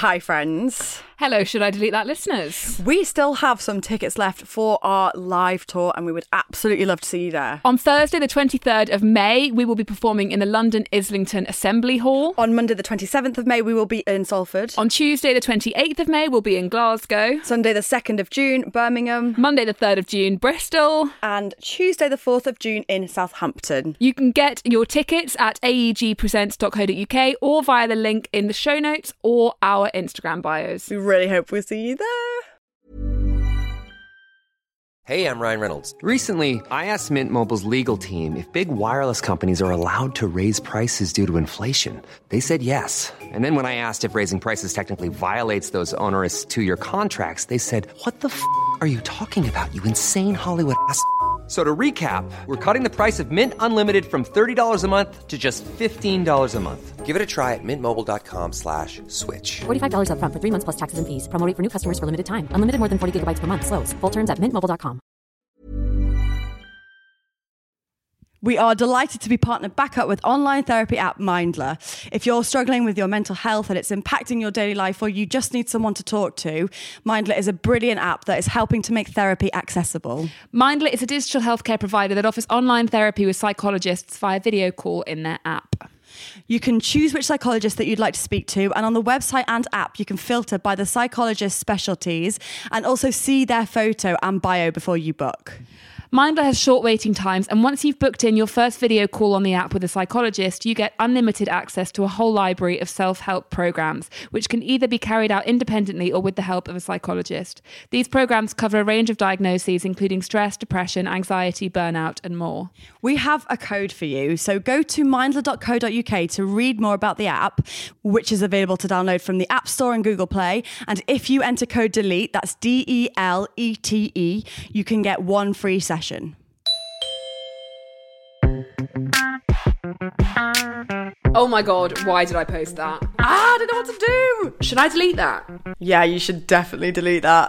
Hi, friends. Hello, should I delete that, listeners? We still have some tickets left for our live tour and we would absolutely love to see you there. On Thursday, the 23rd of May, we will be performing in the London Islington Assembly Hall. On Monday, the 27th of May, we will be in Salford. On Tuesday, the 28th of May, we'll be in Glasgow. Sunday, the 2nd of June, Birmingham. Monday, the 3rd of June, Bristol. And Tuesday, the 4th of June in Southampton. You can get your tickets at aegpresents.co.uk or via the link in the show notes or our Instagram bios. We really hope we'll see you there. Hey, I'm Ryan Reynolds. Recently, I asked Mint Mobile's legal team if big wireless companies are allowed to raise prices due to inflation. They said yes. And then when I asked if raising prices technically violates those onerous two-year contracts, they said, "What the f*** are you talking about, you insane Hollywood ass?" So to recap, we're cutting the price of Mint Unlimited from $30 a month to just $15 a month. Give it a try at mintmobile.com/switch. $45 up front for 3 months plus taxes and fees. Promo rate for new customers for limited time. Unlimited more than 40 gigabytes per month. Slows full terms at mintmobile.com. We are delighted to be partnered back up with online therapy app Mindler. If you're struggling with your mental health and it's impacting your daily life or you just need someone to talk to, Mindler is a brilliant app that is helping to make therapy accessible. Mindler is a digital healthcare provider that offers online therapy with psychologists via video call in their app. You can choose which psychologist that you'd like to speak to, and on the website and app you can filter by the psychologist's specialties and also see their photo and bio before you book. Mindler has short waiting times, and once you've booked in your first video call on the app with a psychologist, you get unlimited access to a whole library of self-help programs, which can either be carried out independently or with the help of a psychologist. These programs cover a range of diagnoses, including stress, depression, anxiety, burnout, and more. We have a code for you, so go to mindler.co.uk to read more about the app, which is available to download from the App Store and Google Play. And if you enter code DELETE, that's DELETE, you can get one free session. Oh my God, why did I post that? I don't know what to do. Should I delete that? Yeah, you should definitely delete that.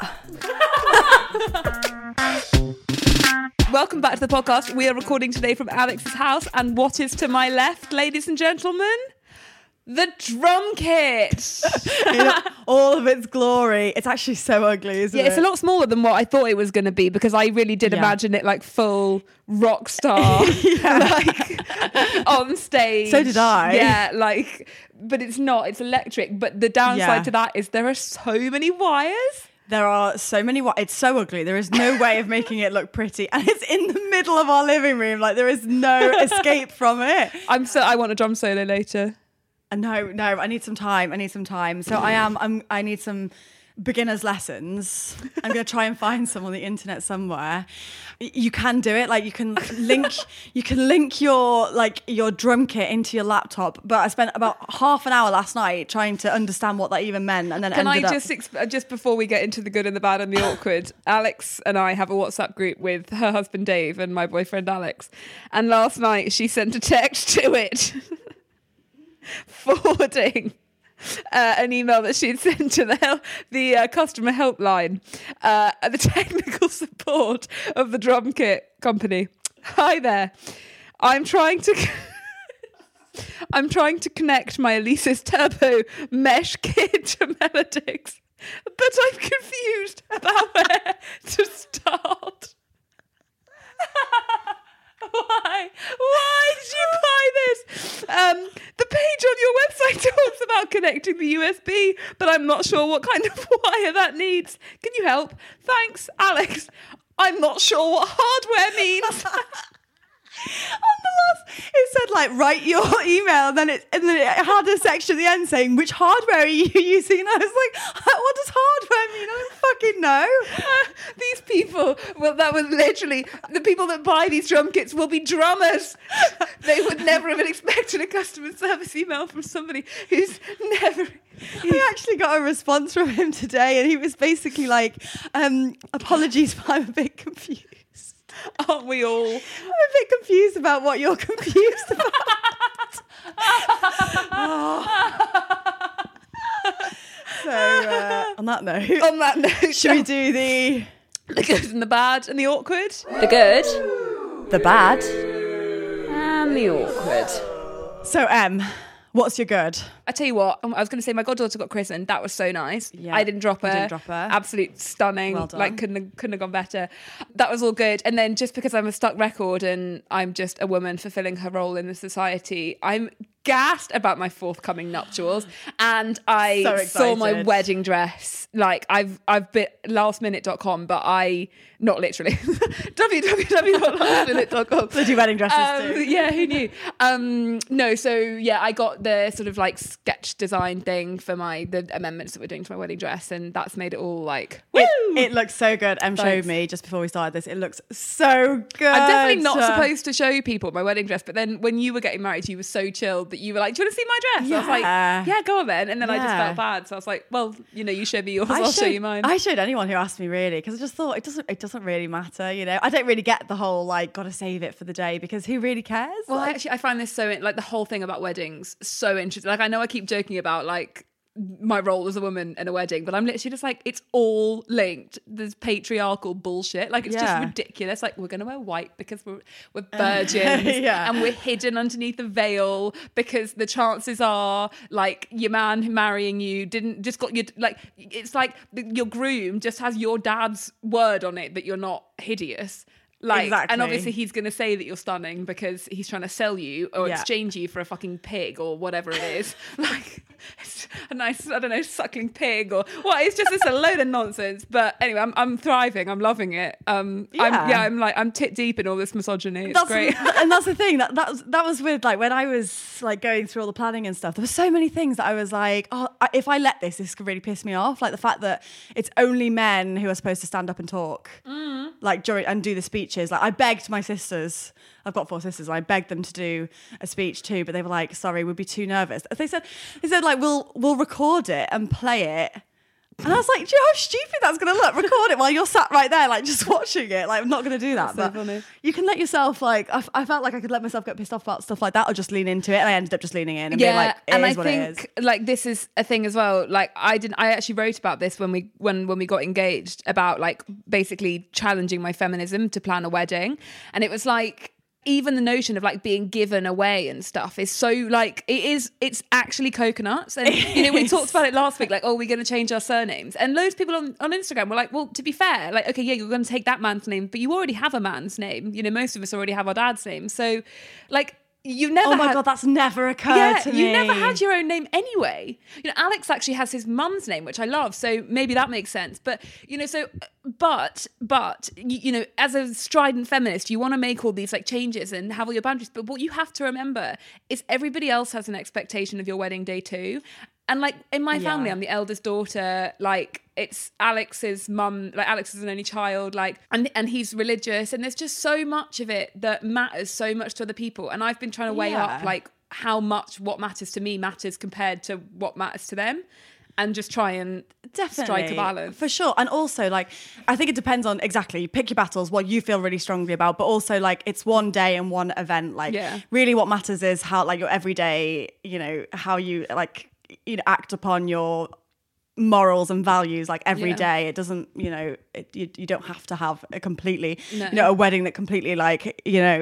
Welcome back to the podcast. We are recording today from Alex's house, and what is to my left, ladies and gentlemen? The drum kit. In all of its glory. It's actually so ugly, isn't it? Yeah, it's a lot smaller than what I thought it was going to be, because I really did imagine it like full rock star, like on stage. So did I. Yeah, like, but it's not. It's electric. But the downside to that is there are so many wires. There are so many. It's so ugly. There is no way of making it look pretty, and it's in the middle of our living room. Like there is no escape from it. I want a drum solo later. No, I need some time. So I need some beginner's lessons. I'm going to try and find some on the internet somewhere. You can do it. Like you can link your drum kit into your laptop. But I spent about half an hour last night trying to understand what that even meant. And then just before we get into the good and the bad and the awkward, Alex and I have a WhatsApp group with her husband Dave and my boyfriend Alex. And last night she sent a text to it. Forwarding an email that she'd sent to the customer helpline, the technical support of the drum kit company. Hi there, I'm trying to connect my Alesis Turbo Mesh kit to Melodix, but I'm confused about where to start. Why did you buy this? The page on your website talks about connecting the USB, but I'm not sure what kind of wire that needs. Can you help? Thanks, Alex. I'm not sure what hardware means. On the last, it said like write your email, and then it had a section at the end saying which hardware are you using, and I was like, what does hardware mean? I don't fucking know. These people, well, that was literally the people that buy these drum kits will be drummers. They would never have expected a customer service email from somebody who's never. I actually got a response from him today, and he was basically like, apologies, but I'm a bit confused. Aren't we all? I'm a bit confused about what you're confused about. So, on that note, should we do the good and the bad and the awkward? The good, the bad, and the awkward. So, What's your good? I tell you what, I was going to say my goddaughter got christened. That was so nice. Yeah. I didn't drop her. You didn't drop her. Absolute stunning. Well done. Like couldn't have gone better. That was all good. And then just because I'm a stuck record and I'm just a woman fulfilling her role in the society, I'm gassed about my forthcoming nuptials, and I So saw my excited. wedding dress. Like I've been lastminute.com, but I not literally www.lastminute.com. Bloody wedding dresses too. Yeah, who knew? No, so yeah, I got the sort of like sketch design thing for the amendments that we're doing to my wedding dress, and that's made it all like woo! It looks so good. Em showed Thanks. me just before we started this. It looks so good. I'm definitely not supposed to show people my wedding dress, but then when you were getting married, you were so chilled that you were like, "Do you want to see my dress?" I was like, Yeah. "Yeah, go on then." And then I just Yeah. felt bad, so I was like, "Well, you show me yours, I'll show you mine." I showed anyone who asked me really, because I just thought it doesn't really matter, I don't really get the whole like gotta save it for the day, because who really cares? Well, Like, actually, I find this like the whole thing about weddings so interesting. Like, I know I keep joking about like my role as a woman in a wedding, but I'm literally just like, it's all linked. There's patriarchal bullshit. Like, it's just Yeah. ridiculous. Like, we're going to wear white because we're virgins Yeah. and we're hidden underneath a veil because the chances are like your man marrying you didn't just got your, like, it's like your groom just has your dad's word on it that you're not hideous. Like, Exactly. and obviously he's going to say that you're stunning because he's trying to sell you or Yeah. exchange you for a fucking pig or whatever it is. Like, it's a nice, I don't know, suckling pig or what? It's a load of nonsense. But anyway, I'm thriving. I'm loving it. I'm tit deep in all this misogyny. It's great. And that's the thing that was with like when I was like going through all the planning and stuff. There were so many things that I was like, if I let this could really piss me off. Like the fact that it's only men who are supposed to stand up and talk, like during and do the speeches. Like I begged my sisters. I've got 4 sisters. I begged them to do a speech too, but they were like, "Sorry, we'd be too nervous." They said like we'll record it and play it. And I was like, do you know how stupid that's going to look? Record it while you're sat right there, like just watching it. Like, I'm not going to do that. That's so but funny. you can let yourself, like, I felt like I could let myself get pissed off about stuff like that or just lean into it. And I ended up just leaning in and being like, it and is I what it is. think like this is a thing as well. Like I actually wrote about this when we got engaged, about like basically challenging my feminism to plan a wedding. And it was like, even the notion of like being given away and stuff is so like it's actually coconuts. And we talked about it last week, like, oh, we're going to change our surnames, and loads of people on Instagram were like, well, to be fair, like, okay, yeah, you're going to take that man's name, but you already have a man's name. Most of us already have our dad's name, so like you never Oh my God, that's never occurred to me. you never had your own name anyway. Alex actually has his mum's name, which I love, so maybe that makes sense. But but as a strident feminist, you want to make all these like changes and have all your boundaries. But what you have to remember is everybody else has an expectation of your wedding day too. And like in my family, I'm the eldest daughter. Like it's Alex's mum. Like Alex is an only child. Like and he's religious. And there's just so much of it that matters so much to other people. And I've been trying to weigh up like how much what matters to me matters compared to what matters to them, and just try and strike a balance. For sure. And also, like, I think it depends on exactly, pick your battles, what you feel really strongly about, but also, like, it's one day and one event. Like, really what matters is how, like, your everyday, how you, like, act upon your morals and values, like, every day. It doesn't, you don't have to have a completely, a wedding that completely, like,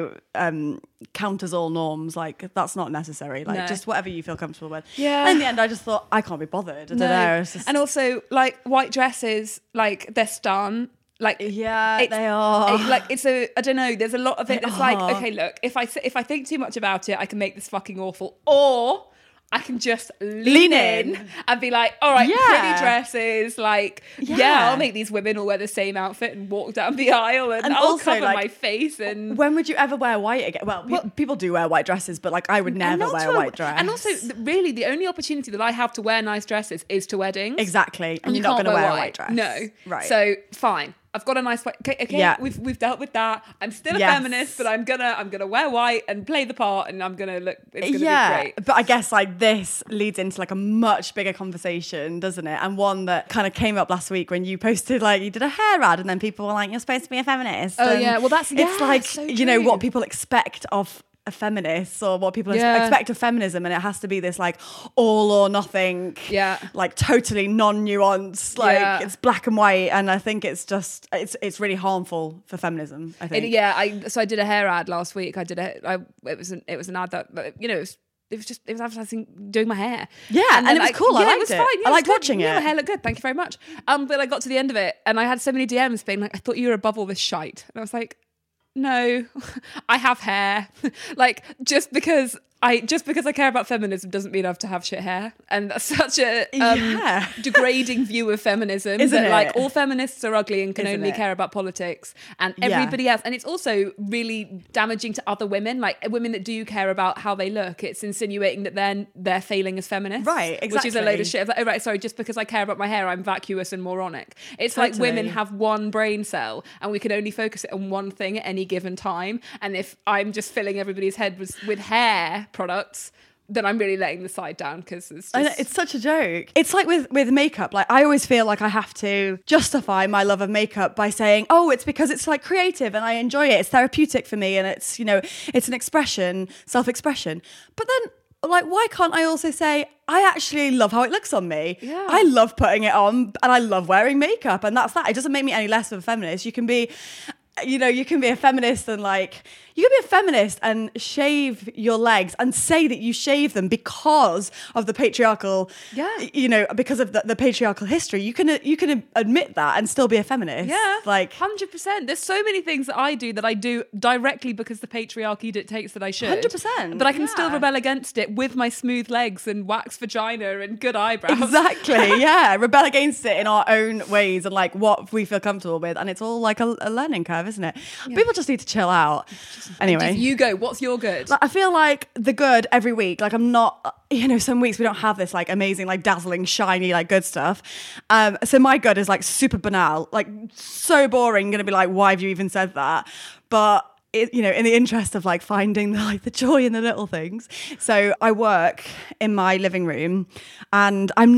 counters all norms. Like, that's not necessary. Like, just whatever you feel comfortable with. Yeah. And in the end, I just thought, I can't be bothered. I don't know. It's just... And also, like, white dresses, like, they're stun. Like, they are. Like, I don't know, there's a lot of it that's like, okay, look, if I think too much about it, I can make this fucking awful. Or I can just lean in and be like, all right, pretty dresses, like, I'll make these women all wear the same outfit and walk down the aisle, and I'll also, cover like, my face. And when would you ever wear white again? Well, people do wear white dresses, but like I would never wear a white dress. And also, really, the only opportunity that I have to wear nice dresses is to weddings. Exactly. And you're you not can't going to wear a white dress. No. Right. So fine. I've got a nice white. Okay, we've dealt with that. I'm still a feminist, but I'm gonna wear white and play the part, and I'm gonna look. It's gonna be great. But I guess like this leads into like a much bigger conversation, doesn't it? And one that kind of came up last week when you posted, like, you did a hair ad, and then people were like, "You're supposed to be a feminist." Oh and yeah, well that's it's like so what people expect of a feminist, or what people expect of feminism, and it has to be this like all or nothing, like totally non-nuanced, like it's black and white. And I think it's just it's really harmful for feminism, I think. So I did a hair ad last week. It was an ad that it was advertising doing my hair. Yeah, and it was cool. I liked it. Fine. Yeah, I liked good. watching Yeah, it. my hair looked good. Thank you very much. But I got to the end of it and I had so many DMs being like, I thought you were above all this shite. And I was like, no, I have hair. Like, just because I care about feminism doesn't mean I have to have shit hair. And that's such a degrading view of feminism. Isn't that it? Like, all feminists are ugly and can Isn't only it? care about politics. And everybody else. And it's also really damaging to other women, like women that do care about how they look. It's insinuating that they're failing as feminists. Right, Which is a load exactly. of shit. It's like, oh, right, sorry, just because I care about my hair, I'm vacuous and moronic. It's like Totally. women have one brain cell and we can only focus it on one thing at any given time. And if I'm just filling everybody's head with hair products, then I'm really letting the side down because It's such a joke. It's like with makeup. Like, I always feel like I have to justify my love of makeup by saying, oh, it's because it's like creative and I enjoy it. It's therapeutic for me and it's, you know, it's an expression, self-expression. But then, like, why can't I also say, I actually love how it looks on me. Yeah. I love putting it on and I love wearing makeup, and that's that. It doesn't make me any less of a feminist. You can be, you know, you can be a feminist and like, you can be a feminist and shave your legs and say that you shave them because of the patriarchal, you know, because of the patriarchal history. You can admit that and still be a feminist. Yeah, like 100%. There's so many things that I do directly because the patriarchy dictates that I should. 100%, But I can still yeah. rebel against it with my smooth legs and wax vagina and good eyebrows. Exactly, yeah. Rebel against it in our own ways and like what we feel comfortable with. And it's all like a learning curve, isn't it? Yeah. People just need to chill out. Anyway. Just you go. What's your good? Like, I feel like the good every week. Like, I'm not, you know, some weeks we don't have this like amazing, like dazzling, shiny, like good stuff. So my good is like super banal, like so boring. Going to be like, why have you even said that? But it, you know, in the interest of like finding the joy in the little things. So I work in my living room and I'm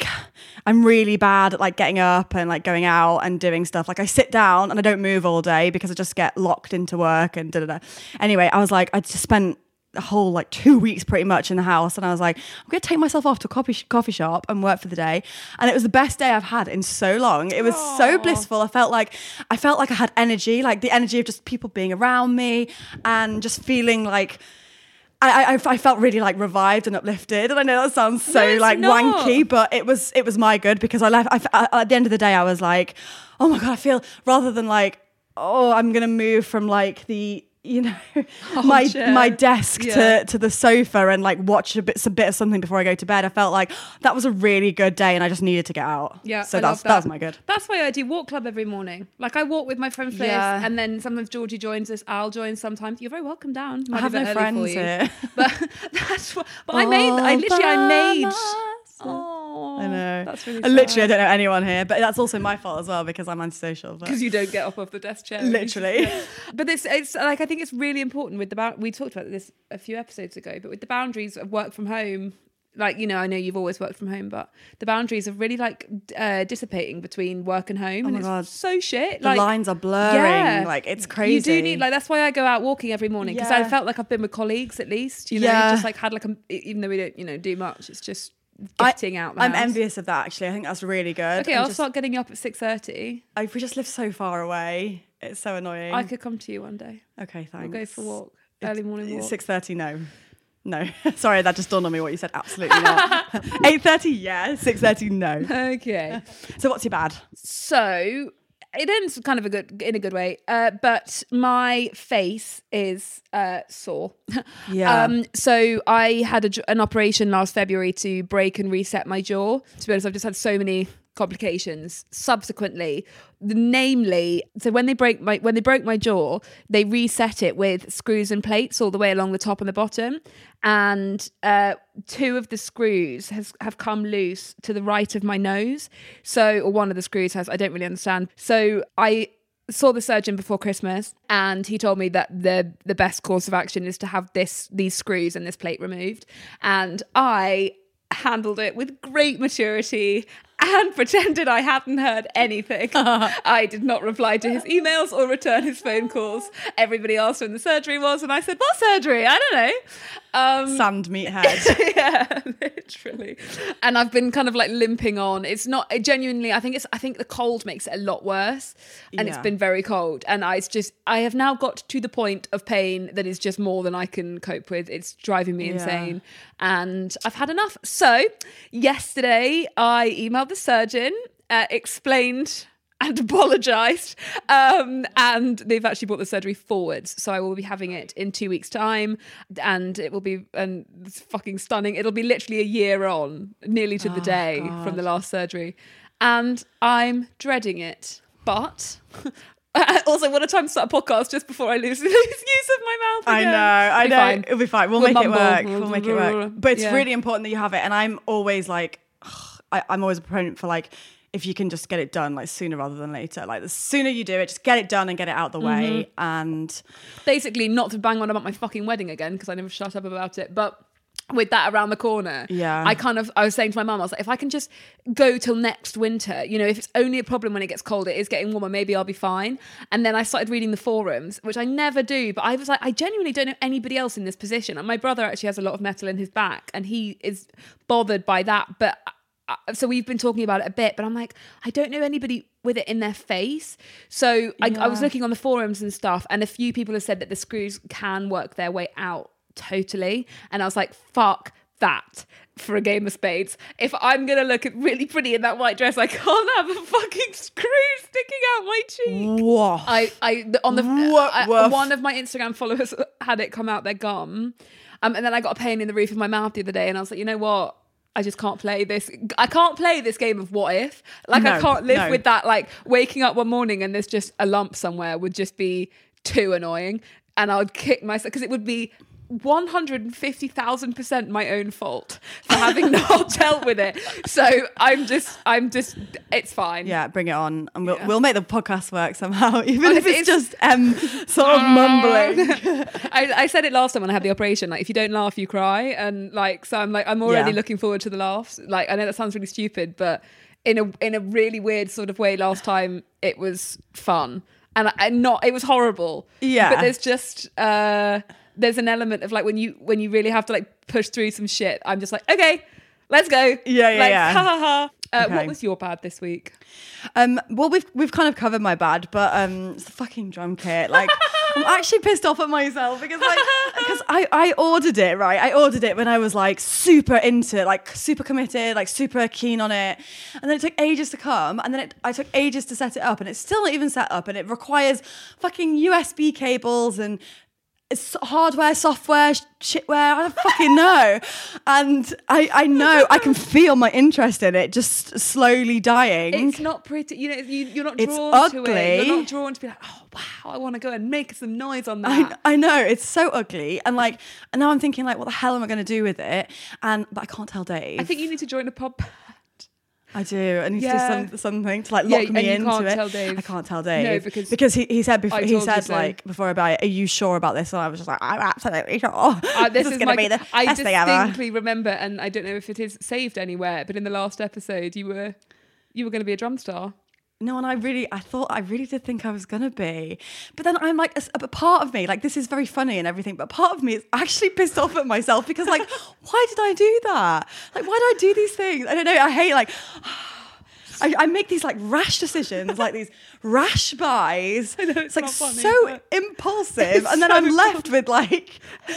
really bad at like getting up and like going out and doing stuff. Like, I sit down and I don't move all day because I just get locked into work and da-da-da. Anyway, I was like, I just spent the whole like 2 weeks pretty much in the house, and I was like, I'm gonna take myself off to a coffee shop and work for the day. And it was the best day I've had in so long. It was so blissful. I felt like I had energy, like the energy of just people being around me and just feeling like I felt really like revived and uplifted. And I know that sounds so wanky, but it was my good, because I left at the end of the day I was like, oh my God, I feel, rather than like, oh, I'm gonna move from like the, you know, my desk to the sofa and like watch a bit of something before I go to bed. I felt like that was a really good day and I just needed to get out. Yeah, so that was my good. That's why I do walk club every morning. Like, I walk with my friend Fliz, and then sometimes Georgie joins us. I'll join sometimes. You're very welcome down. I have no friends here. But that's what. But I made. Oh, I know. That's really I sad. literally don't know anyone here, but that's also my fault as well because I'm antisocial. Because you don't get up off the desk chair. Literally. But it's like, I think it's really important with we talked about this a few episodes ago, but with the boundaries of work from home, like, you know, I know you've always worked from home, but the boundaries are really like dissipating between work and home. Oh and my it's God. so shit. The lines are blurring. Like, it's crazy. You do need, like, that's why I go out walking every morning, because I felt like I've been with colleagues at least, you know, just like had like even though we don't, you know, do much, it's just getting out the I'm house. envious of that, actually. I think that's really good. Okay, I'll start getting you up at 6:30. We just live so far away. It's so annoying. I could come to you one day. Okay, thanks. We'll go for a walk. Early morning walk. 6:30, no. Sorry, that just dawned on me what you said. Absolutely not. 8:30, yeah. 6:30, no. Okay. So what's your bad? So it ends kind of in a good way, but my face is sore. Yeah. So I had an operation last February to break and reset my jaw. To be honest, I've just had so many complications subsequently, namely, so when they broke my jaw, they reset it with screws and plates all the way along the top and the bottom, and 2 of the screws have come loose to the right of my nose, or one of the screws has. I don't really understand. So I saw the surgeon before Christmas, and he told me that the best course of action is to have these screws and this plate removed, and I handled it with great maturity and pretended I hadn't heard anything. I did not reply to his emails or return his phone calls. Everybody asked when the surgery was, and I said, what surgery? I don't know. Sand meathead. Yeah, literally. And I've been kind of like limping on. It's not genuinely. I think the cold makes it a lot worse, and it's been very cold. And I have now got to the point of pain that is just more than I can cope with. It's driving me insane, and I've had enough. So yesterday I emailed the surgeon, explained and apologised, and they've actually brought the surgery forwards, so I will be having it in 2 weeks' time, and it will be it's fucking stunning. It'll be literally a year on, nearly to the day from the last surgery, and I'm dreading it. But I also want to try and start a podcast just before I lose use of my mouth again. I know. Fine. It'll be fine. We'll make it work. We'll make it work. But it's really important that you have it, and I'm always like, I'm always a proponent for like, if you can just get it done like sooner rather than later. Like the sooner you do it, just get it done and get it out the way. And basically not to bang on about my fucking wedding again, because I never shut up about it, but with that around the corner, I was saying to my mum, I was like, if I can just go till next winter, you know, if it's only a problem when it gets cold, it is getting warmer, maybe I'll be fine. And then I started reading the forums, which I never do, but I was like, I genuinely don't know anybody else in this position. And my brother actually has a lot of metal in his back, and he is bothered by that, but so we've been talking about it a bit, but I'm like, I don't know anybody with it in their face. So I was looking on the forums and stuff, and a few people have said that the screws can work their way out totally. And I was like, fuck that for a game of spades. If I'm going to look really pretty in that white dress, I can't have a fucking screw sticking out my cheek. Whoa. One of my Instagram followers had it come out their gum. And then I got a pain in the roof of my mouth the other day, and I was like, you know what? I just can't play this. I can't play this game of what if. Like, I can't live with that. Like, waking up one morning and there's just a lump somewhere would just be too annoying. And I would kick myself, because it would be 150,000% my own fault for having not dealt with it. So I'm just, it's fine. Yeah, bring it on. And we'll make the podcast work somehow, even if it's just sort of mumbling. I said it last time when I had the operation, like, if you don't laugh, you cry. And like, so I'm already looking forward to the laughs. Like, I know that sounds really stupid, but in a really weird sort of way, last time it was fun. And it was horrible. Yeah. But there's just, there's an element of like when you really have to like push through some shit, I'm just like, okay, let's go. Yeah. Ha ha ha. Okay. What was your bad this week? Well, we've kind of covered my bad, but it's the fucking drum kit. Like, I'm actually pissed off at myself because I ordered it, right? I ordered it when I was like super into it, like super committed, like super keen on it, and then it took ages to come, and then I took ages to set it up, and it's still not even set up, and it requires fucking USB cables and it's hardware, software, shitware, I don't fucking know. And I know, I can feel my interest in it just slowly dying. It's not pretty, you know, you're not drawn ugly. to it. You're not drawn to be like, oh wow, I want to go and make some noise on that. I know, it's so ugly. And like, and now I'm thinking like, what the hell am I going to do with it? But I can't tell Dave. I think you need to join a pub band. I do. I need to do something to like lock me into it. Tell Dave. I can't tell Dave. No, because he said before, like before I buy it, are you sure about this? And I was just like, I'm absolutely sure. This is going to be the best thing ever. I distinctly remember, and I don't know if it is saved anywhere, but in the last episode, you were going to be a drum star. No, and I really did think I was going to be. But then I'm like, a part of me, like, this is very funny and everything, but part of me is actually pissed off at myself because, like, why did I do that? Like, why do I do these things? I don't know. I hate, like... I make these like rash decisions, like these rash buys. I know, it's like funny, so impulsive, and then I'm left with like a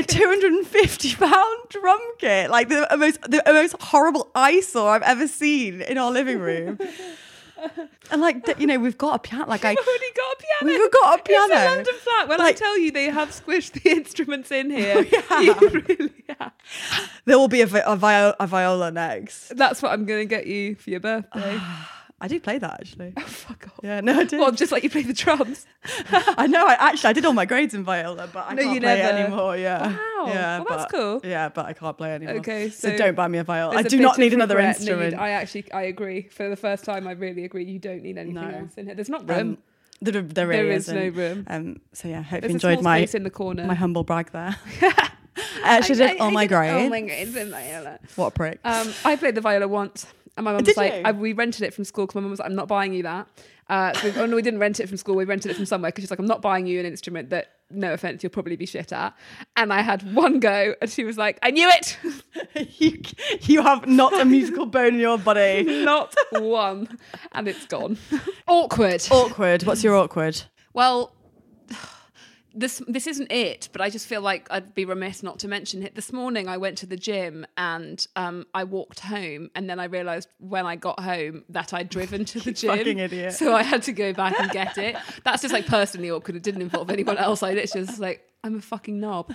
£250 drum kit, like the most horrible eyesore I've ever seen in our living room. And like, you know, we've got a piano. Like, We've already got a piano. We've got a piano. It's a London flat. When I tell you they have squished the instruments in here, you really have. There will be a viola next. That's what I'm going to get you for your birthday. I do play that actually. Oh, fuck off. Yeah, no, I do. Well, just like you play the drums. I know. I did all my grades in viola, but I can't play anymore. Yeah. Wow. Yeah, well, that's cool. Yeah, but I can't play anymore. Okay, so don't buy me a viola. I do not not need another instrument. I agree. For the first time, I really agree. You don't need anything else in here. There's not room. There really is no room. So yeah, hope There's you enjoyed my space in the corner. My humble brag there. I actually did all my grades. Oh my grades in viola. What a prick. I played the viola once. And my mum was like, we rented it from school because my mum was like, I'm not buying you that. We didn't rent it from school. We rented it from somewhere because she's like, I'm not buying you an instrument that no offense, you'll probably be shit at. And I had one go and she was like, I knew it. You have not a musical bone in your body. Not one. And it's gone. Awkward. Awkward. What's your awkward? Well, this isn't it, but I just feel like I'd be remiss not to mention it. This morning I went to the gym and I walked home, and then I realised when I got home that I'd driven to the gym. Fucking idiot. So I had to go back and get it. That's just like personally awkward. It didn't involve anyone else. I literally was like, I'm a fucking knob.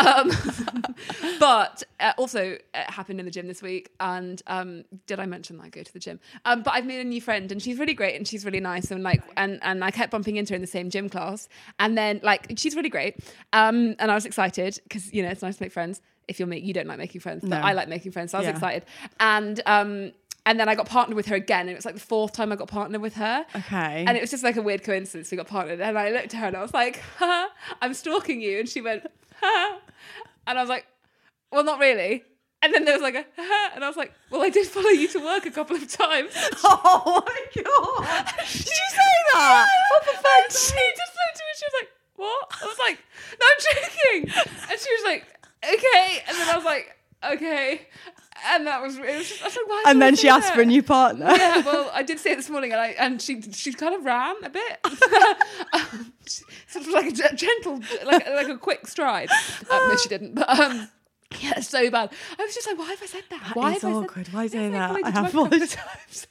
But also it happened in the gym this week. And did I mention that I go to the gym? But I've made a new friend and she's really great and she's really nice. And like, and I kept bumping into her in the same gym class. And then like, she's really great. And I was excited because, you know, it's nice to make friends. If you don't like making friends, but I like making friends. So I was excited. And then I got partnered with her again. And it was like the 4th time I got partnered with her. Okay. And it was just like a weird coincidence. We got partnered. And I looked at her and I was like, ha, I'm stalking you. And she went, ha. And I was like, well, not really. And then there was like a, ha. And I was like, well, I did follow you to work a couple of times. Oh my God. Did you say that? What the fuck? She just looked at me and she was like, what? I was like, no, I'm joking. And she was like, okay. And then I was like, okay. And that was, it was just, I was like, why? And then she asked for a new partner. Yeah, well, I did say it this morning, and she kind of ran a bit, sort of like a gentle, like a quick stride. No, she didn't, but yeah, it's so bad. I was just like, why have I said that? Why have awkward. I said? Why are you saying that? I have have a couple of times.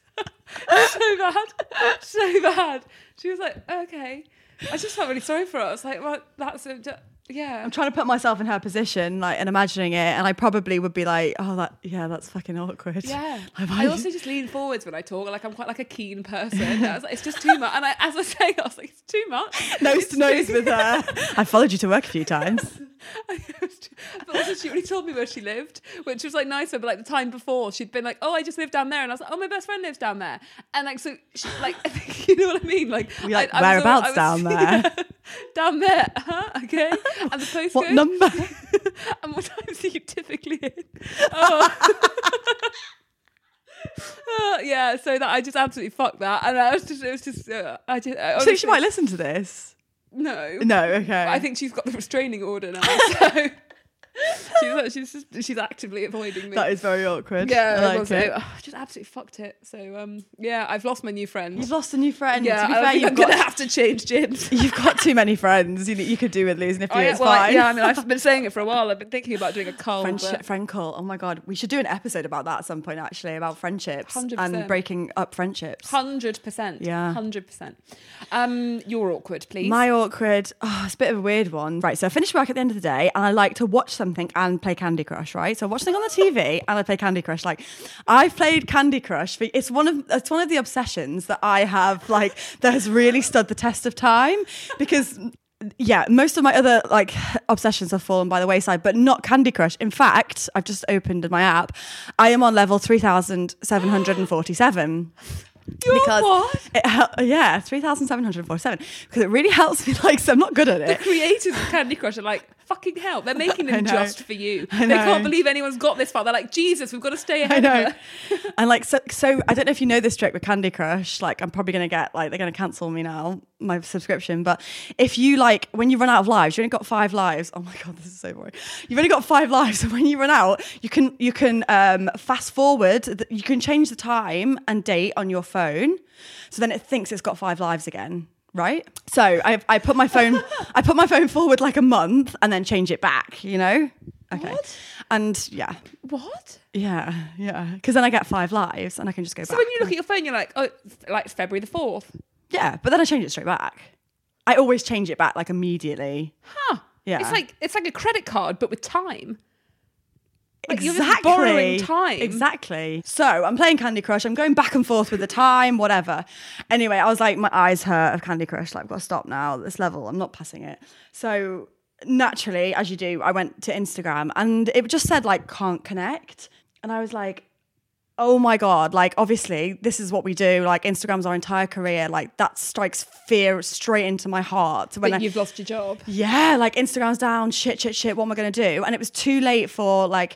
so bad. She was like, okay. I just felt really sorry for her. I was like, well, that's yeah. I'm trying to put myself in her position, like, and imagining it, and I probably would be like, oh, that's fucking awkward. Yeah. Like, I also just lean forwards when I talk. Like, I'm quite like a keen person. I was like, it's just too much. And as I was saying, I was like, it's too much. Nose to nose with her. I followed you to work a few times. But also she already told me where she lived, which was like nicer. But like the time before, she'd been like, oh, I just live down there. And I was like, oh, my best friend lives down there. And like, so she, like, you know what I mean? Like, whereabouts down there? Yeah, down there. Okay. And the postcode. What number? And what times are you typically in? Oh. Yeah, so that I just absolutely fucked that. And I was just, it was just, I just. Do you think she might listen to this? No. Okay. I think she's got the restraining order now. So she's actively avoiding me. That is very awkward. Yeah, I it was. it. I just absolutely fucked it. So yeah, I've lost my new friend. You've lost a new friend. Yeah, to be fair, I'm gonna have to change gyms. You've got too many friends. You could do with losing a few. It's fine. Yeah, I mean, I've been saying it for a while. I've been thinking about doing a cull. Friend call. Oh my God, we should do an episode about that at some point. Actually, about friendships 100%. and breaking up friendships. 100%. Yeah, 100%. Your awkward, please. My awkward. Oh, it's a bit of a weird one. Right, so I finish work at the end of the day, and I like to watch something and play Candy Crush. Right, so I watch something on the TV and I play Candy Crush. Like, I've played Candy Crush. It's one of the obsessions that I have, like, that has really stood the test of time, because yeah, most of my other like obsessions have fallen by the wayside, but not Candy Crush. In fact, I've just opened my app. I am on level 3,747. What? 3,747, because it really helps me. Like, so I'm not good at it. The creators of Candy Crush are like, fucking hell, they're making them just for you. They can't believe anyone's got this far. They're like, Jesus, we've got to stay ahead of her. And like, so I don't know if you know this trick with Candy Crush. Like, I'm probably going to get, like, they're going to cancel me now, my subscription. But if you, like, when you run out of lives, you only got 5 lives. Oh my God, this is so boring. You've only got 5 lives. So when you run out, you can fast forward. You can change the time and date on your phone. So then it thinks it's got 5 lives again. Right, so I put my phone forward like a month and then change it back. You know, okay, what? And yeah, what? Yeah, because then I get 5 lives and I can just go back. So when you look at your phone, you're like, oh, like February the 4th. Yeah, but then I change it straight back. I always change it back like immediately. Huh? Yeah, it's like a credit card but with time. Like, exactly. You're borrowing time. Exactly. So I'm playing Candy Crush. I'm going back and forth with the time, whatever. Anyway, I was like, my eyes hurt of Candy Crush. Like, I've got to stop now at this level. I'm not passing it. So naturally, as you do, I went to Instagram and it just said, like, can't connect. And I was like, oh my God, like, obviously this is what we do. Like, Instagram's our entire career. Like, that strikes fear straight into my heart. When you've lost your job. Yeah, like, Instagram's down, shit. What am I going to do? And it was too late for, like,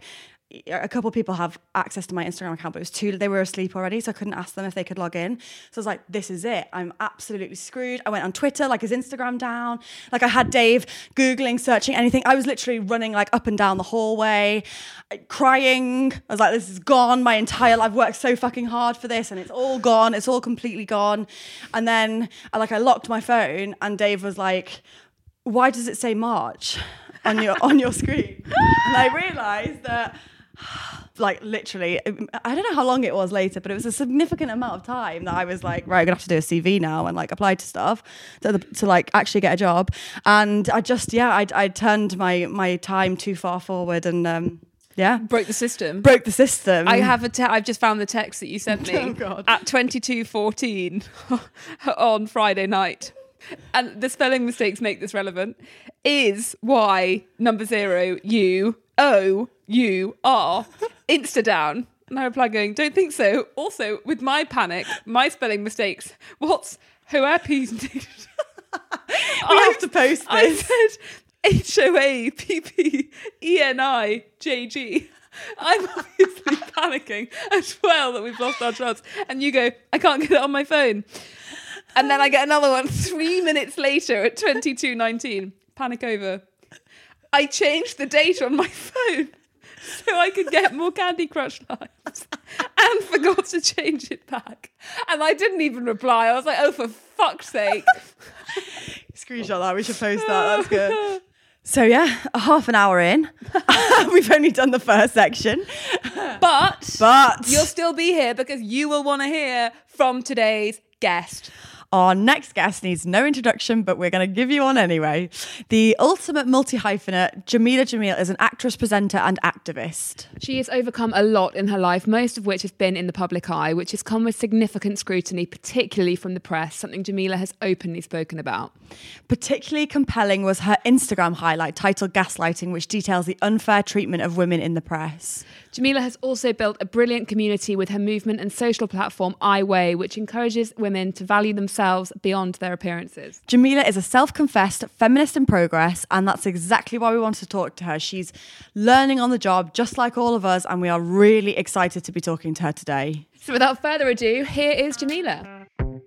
a couple of people have access to my Instagram account, but it was they were asleep already, so I couldn't ask them if they could log in. So I was like, this is it. I'm absolutely screwed. I went on Twitter, like, is Instagram down? Like, I had Dave Googling, searching anything. I was literally running like up and down the hallway, crying. I was like, this is gone. My entire life, I've worked so fucking hard for this and it's all gone. It's all completely gone. And then I locked my phone and Dave was like, why does it say March on your screen? And I realised that, like, literally, I don't know how long it was later, but it was a significant amount of time that I was like, right, I'm gonna have to do a CV now and like apply to stuff to like actually get a job. And I just, I turned my time too far forward and broke the system. I have I've just found the text that you sent me at 22:14 on Friday night. And the spelling mistakes make this relevant. Is Y number 0 U O U R Insta down? And I reply going, don't think so. Also, with my panic, my spelling mistakes, what's Hoapi? We have to post this. I said HOAPPENIJG. I'm obviously panicking as well that we've lost our chance. And you go, I can't get it on my phone. And then I get another one 3 minutes later at 22:19. Panic over. I changed the date on my phone so I could get more Candy Crush lives and forgot to change it back. And I didn't even reply. I was like, oh, for fuck's sake. Screenshot that. We should post that. That's good. So yeah, a half an hour in. We've only done the first section. But you'll still be here because you will want to hear from today's guest. Our next guest needs no introduction, but we're going to give you one anyway. The ultimate multi-hyphenate, Jameela Jamil, is an actress, presenter and activist. She has overcome a lot in her life, most of which has been in the public eye, which has come with significant scrutiny, particularly from the press, something Jameela has openly spoken about. Particularly compelling was her Instagram highlight titled Gaslighting, which details the unfair treatment of women in the press. Jameela has also built a brilliant community with her movement and social platform I Weigh, which encourages women to value themselves beyond their appearances. Jameela is a self-confessed feminist in progress, and that's exactly why we wanted to talk to her. She's learning on the job, just like all of us, and we are really excited to be talking to her today. So without further ado, here is Jameela.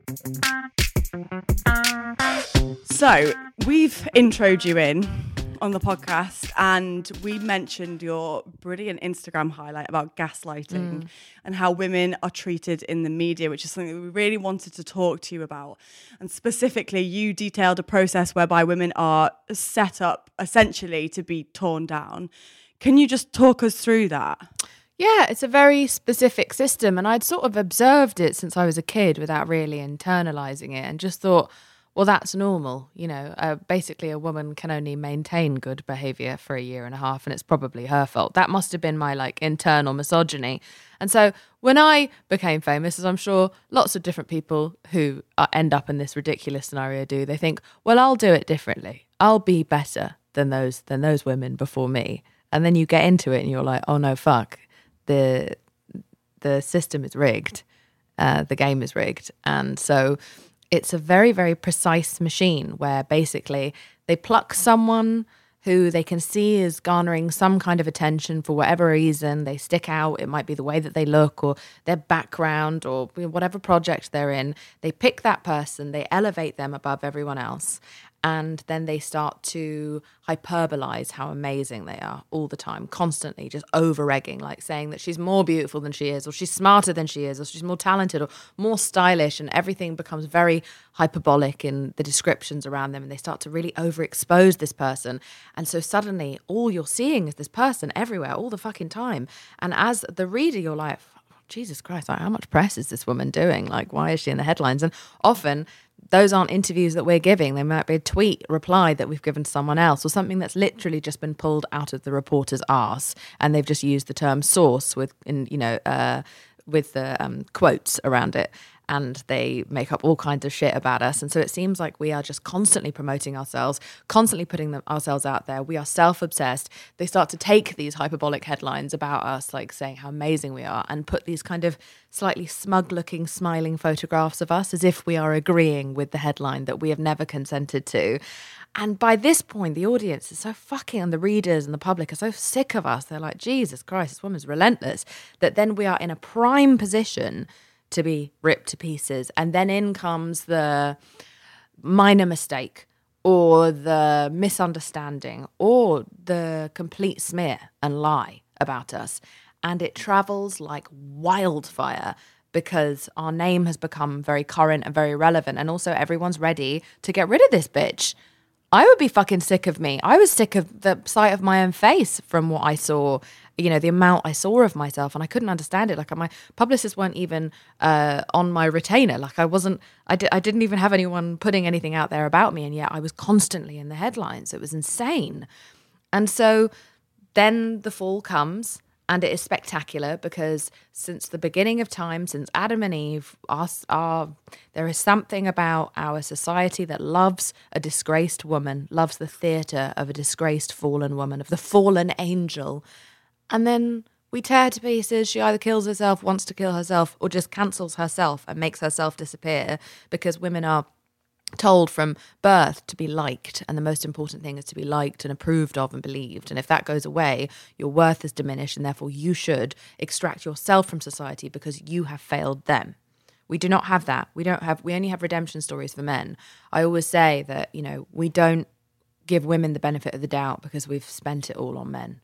So we've introed you in on the podcast and we mentioned your brilliant Instagram highlight about gaslighting and how women are treated in the media, which is something that we really wanted to talk to you about. And specifically, you detailed a process whereby women are set up essentially to be torn down. Can you just talk us through that? Yeah, it's a very specific system and I'd sort of observed it since I was a kid without really internalizing it and just thought, well, that's normal. You know, basically a woman can only maintain good behavior for a year and a half and it's probably her fault. That must have been my internal misogyny. And so when I became famous, as I'm sure lots of different people who end up in this ridiculous scenario do, they think, well, I'll do it differently. I'll be better than those women before me. And then you get into it and you're like, oh no, fuck. The system is rigged. The game is rigged. And so it's a very, very precise machine where basically they pluck someone who they can see is garnering some kind of attention for whatever reason. They stick out. It might be the way that they look or their background or whatever project they're in. They pick that person, they elevate them above everyone else. And then they start to hyperbolize how amazing they are all the time, constantly just over-egging, like saying that she's more beautiful than she is, or she's smarter than she is, or she's more talented, or more stylish, and everything becomes very hyperbolic in the descriptions around them, and they start to really overexpose this person. And so suddenly all you're seeing is this person everywhere all the fucking time. And as the reader, you're like, Jesus Christ, how much press is this woman doing? Like, why is she in the headlines? And often those aren't interviews that we're giving. They might be a tweet reply that we've given to someone else or something that's literally just been pulled out of the reporter's arse and they've just used the term source with the quotes around it. and they make up all kinds of shit about us. And so it seems like we are just constantly promoting ourselves, constantly putting ourselves out there. We are self-obsessed. They start to take these hyperbolic headlines about us, like saying how amazing we are, and put these kind of slightly smug-looking, smiling photographs of us as if we are agreeing with the headline that we have never consented to. And by this point, the audience is so fucking, and the readers and the public are so sick of us. They're like, Jesus Christ, this woman's relentless. That then we are in a prime position to be ripped to pieces. And then in comes the minor mistake or the misunderstanding or the complete smear and lie about us. And it travels like wildfire because our name has become very current and very relevant. And also everyone's ready to get rid of this bitch. I would be fucking sick of me. I was sick of the sight of my own face from what I saw, you know, the amount I saw of myself, and I couldn't understand it. Like my publicists weren't even on my retainer. Like I didn't even have anyone putting anything out there about me, and yet I was constantly in the headlines. It was insane. And so then the fall comes. And it is spectacular because since the beginning of time, since Adam and Eve, there is something about our society that loves a disgraced woman, loves the theatre of a disgraced fallen woman, of the fallen angel. And then we tear to pieces. She either kills herself, wants to kill herself, or just cancels herself and makes herself disappear because women are told from birth to be liked, and the most important thing is to be liked and approved of and believed. And if that goes away, your worth is diminished, and therefore you should extract yourself from society because you have failed them. We do not have that. We only have redemption stories for men. I always say that, you know, we don't give women the benefit of the doubt because we've spent it all on men.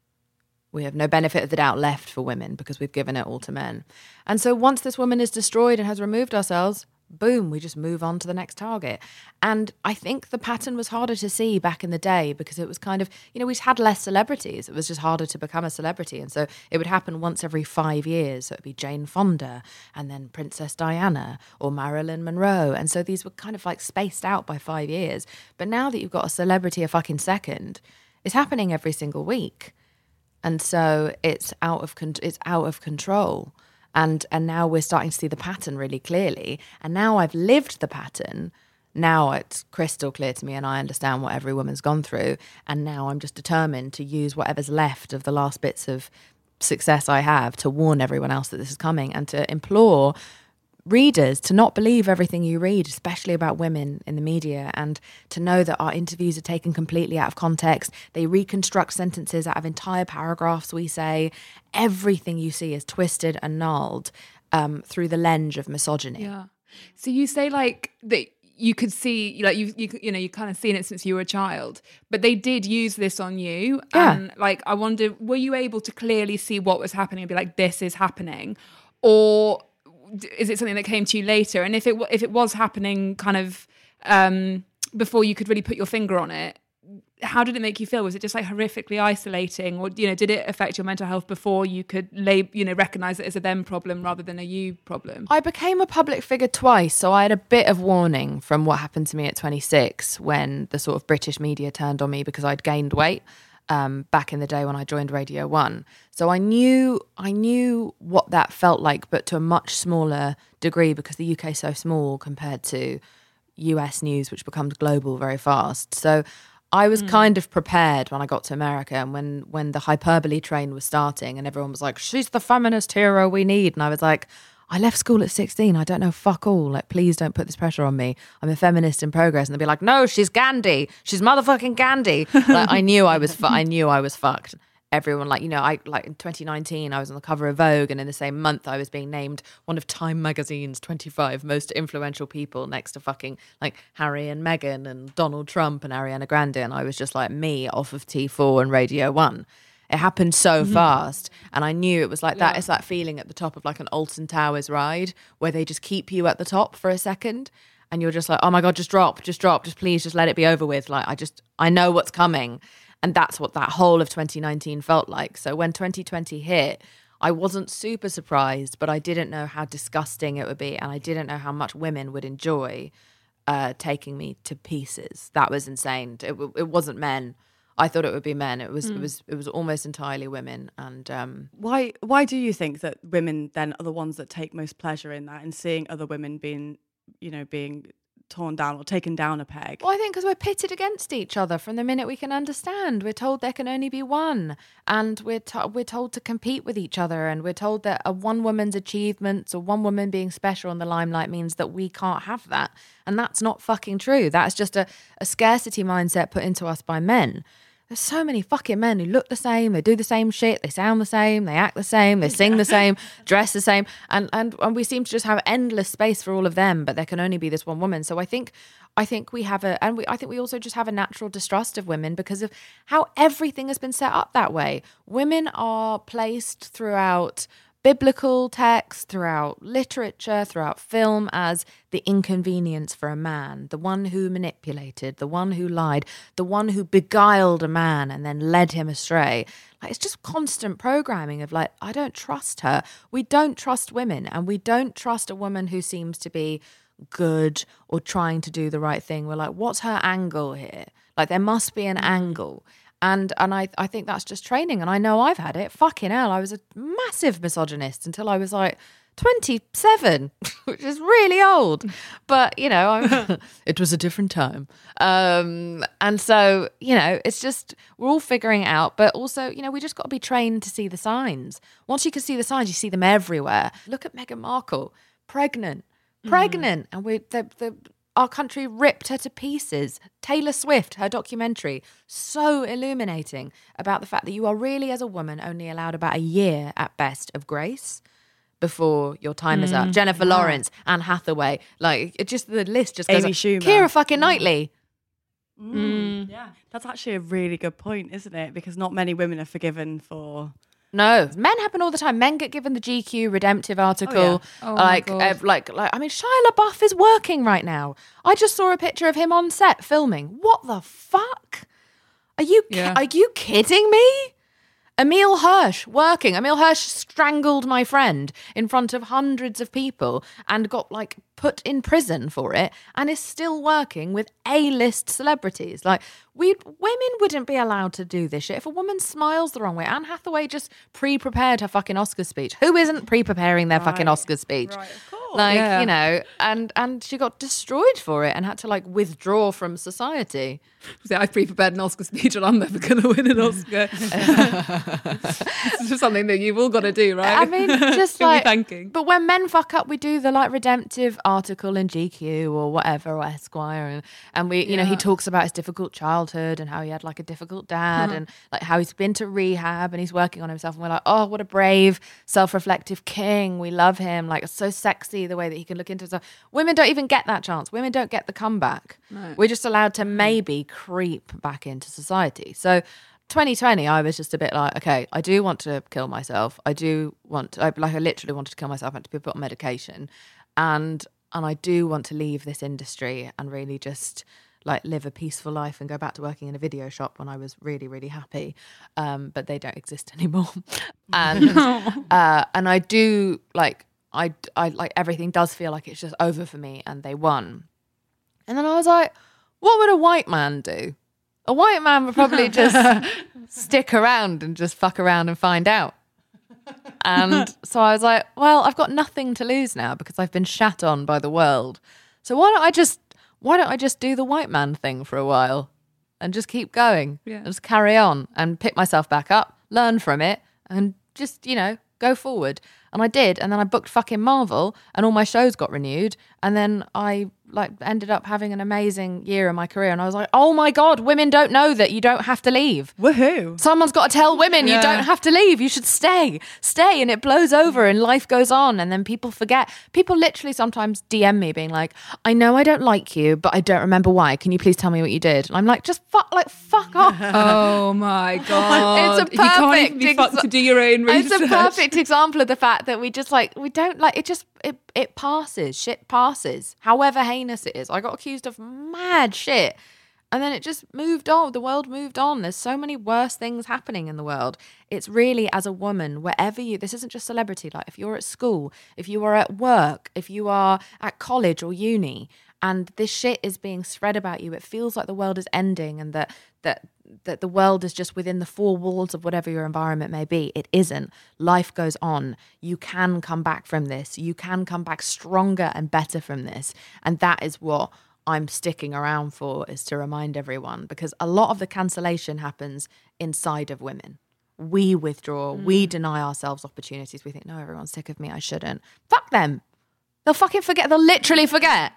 We have no benefit of the doubt left for women because we've given it all to men. And so once this woman is destroyed and has removed ourselves, boom, we just move on to the next target. And I think the pattern was harder to see back in the day because it was kind of, you know, we'd had less celebrities. It was just harder to become a celebrity. And so it would happen once every 5 years. So it'd be Jane Fonda and then Princess Diana or Marilyn Monroe. And so these were kind of like spaced out by 5 years. But now that you've got a celebrity a fucking second, it's happening every single week. And so it's out of control. And now we're starting to see the pattern really clearly. And now I've lived the pattern. Now it's crystal clear to me and I understand what every woman's gone through. And now I'm just determined to use whatever's left of the last bits of success I have to warn everyone else that this is coming and to implore readers to not believe everything you read, especially about women in the media, and to know that our interviews are taken completely out of context. They reconstruct sentences out of entire paragraphs we say. Everything you see is twisted and gnarled through the lens of misogyny. Yeah. So you say like that you could see, like you know, you kind of seen it since you were a child, but they did use this on you. Yeah. And like, I wonder, were you able to clearly see what was happening and be like, this is happening? Or is it something that came to you later? And if it was happening kind of before you could really put your finger on it, how did it make you feel? Was it just like horrifically isolating, or, you know, did it affect your mental health before you could recognize it as a them problem rather than a you problem? I became a public figure twice, so I had a bit of warning from what happened to me at 26 when the sort of British media turned on me because I'd gained weight. Back in the day when I joined Radio 1. So I knew what that felt like, but to a much smaller degree because the UK is so small compared to US news, which becomes global very fast. So I was kind of prepared when I got to America, and when the hyperbole train was starting and everyone was like, she's the feminist hero we need. And I was like, I left school at 16. I don't know fuck all. Like, please don't put this pressure on me. I'm a feminist in progress. And they'll be like, no, she's Gandhi. She's motherfucking Gandhi. Like, I knew I was fucked. Everyone, like, you know, in 2019, I was on the cover of Vogue, and in the same month, I was being named one of Time Magazine's 25 most influential people next to fucking like Harry and Meghan and Donald Trump and Ariana Grande. And I was just like me off of T4 and Radio 1. It happened so fast, and I knew it was like that. It's that feeling at the top of like an Alton Towers ride where they just keep you at the top for a second, and you're just like, oh my God, just drop, just please, just let it be over with. Like, I know what's coming. And that's what that whole of 2019 felt like. So when 2020 hit, I wasn't super surprised, but I didn't know how disgusting it would be, and I didn't know how much women would enjoy taking me to pieces. That was insane. It wasn't men. I thought it would be men. It was almost entirely women. And Why do you think that women then are the ones that take most pleasure in that, and seeing other women being torn down or taken down a peg? Well, I think because we're pitted against each other from the minute we can understand. We're told there can only be one, and we're told to compete with each other, and we're told that one woman's achievements or one woman being special in the limelight means that we can't have that, and that's not fucking true. That's just a scarcity mindset put into us by men. There's so many fucking men who look the same, they do the same shit, they sound the same, they act the same, they sing the same, dress the same, and we seem to just have endless space for all of them, but there can only be this one woman. So I think we have I think we also just have a natural distrust of women because of how everything has been set up that way. Women are placed throughout biblical texts, throughout literature, throughout film as the inconvenience for a man, the one who manipulated, the one who lied, the one who beguiled a man and then led him astray. Like, it's just constant programming of like, I don't trust her. We don't trust women, and we don't trust a woman who seems to be good or trying to do the right thing. We're like, what's her angle here? Like, there must be an angle. And I think that's just training. And I know I've had it. Fucking hell, I was a massive misogynist until I was like 27, which is really old. But, it was a different time. And so, it's just, we're all figuring it out. But also, we just got to be trained to see the signs. Once you can see the signs, you see them everywhere. Look at Meghan Markle, pregnant. And our country ripped her to pieces. Taylor Swift, her documentary, so illuminating about the fact that you are really, as a woman, only allowed about a year at best of grace before your time is up. Jennifer Lawrence, Anne Hathaway, like the list just goes Amy on. Schumer. Keira fucking Knightley. Yeah, that's actually a really good point, isn't it? Because not many women are forgiven for. No, men happen all the time. Men get given the GQ redemptive article. Oh, my God. I mean, Shia LaBeouf is working right now. I just saw a picture of him on set filming. What the fuck? Are you kidding me? Emil Hirsch working. Emil Hirsch strangled my friend in front of hundreds of people and got put in prison for it, and is still working with A-list celebrities. Like, women wouldn't be allowed to do this shit. If a woman smiles the wrong way, Anne Hathaway just pre-prepared her fucking Oscar speech. Who isn't pre-preparing their fucking Oscar speech? Right, of course. And she got destroyed for it and had to withdraw from society. I've pre-prepared an Oscar speech and I'm never going to win an Oscar. It's just something that you've all got to do, right? I mean, just thanking. But when men fuck up, we do the redemptive article in GQ or whatever, or Esquire, and we, he talks about his difficult childhood and how he had a difficult dad and how he's been to rehab and he's working on himself, and we're like, oh, what a brave, self-reflective king. We love him. It's so sexy the way that he can look into himself. Women don't even get that chance. Women don't get the comeback. No. We're just allowed to maybe creep back into society. So 2020, I was just a bit like, okay, I do want to kill myself. I literally wanted to kill myself. I had to be put on medication. And I do want to leave this industry and really just live a peaceful life and go back to working in a video shop when I was really, really happy. But they don't exist anymore. And and I do I everything does feel like it's just over for me and they won. And then I was like, what would a white man do? A white man would probably just stick around and just fuck around and find out. And so I was like, well, I've got nothing to lose now because I've been shat on by the world. So why don't I just do the white man thing for a while and just keep going and just carry on and pick myself back up, learn from it, and just, go forward. And I did. And then I booked fucking Marvel and all my shows got renewed. And then I ended up having an amazing year in my career. And I was like, oh my God, women don't know that you don't have to leave. Woohoo. Someone's got to tell women you don't have to leave. You should stay. And it blows over and life goes on. And then people forget. People literally sometimes DM me being like, I know I don't like you, but I don't remember why. Can you please tell me what you did? And I'm like, just fuck off. Oh my God. It's a perfect you can't even be fucked to do your own research. It's a perfect example of the fact that we just we don't it passes. Shit passes. However heinous it is. I got accused of mad shit. And then it just moved on. The world moved on. There's so many worse things happening in the world. It's really, as a woman, wherever this isn't just celebrity. If you're at school, if you are at work, if you are at college or uni, and this shit is being spread about you. It feels like the world is ending and that the world is just within the four walls of whatever your environment may be. It isn't. Life goes on. You can come back from this. You can come back stronger and better from this. And that is what I'm sticking around for, is to remind everyone, because a lot of the cancellation happens inside of women. We withdraw. We deny ourselves opportunities. We think, no, everyone's sick of me. I shouldn't. Fuck them. They'll fucking forget. They'll literally forget.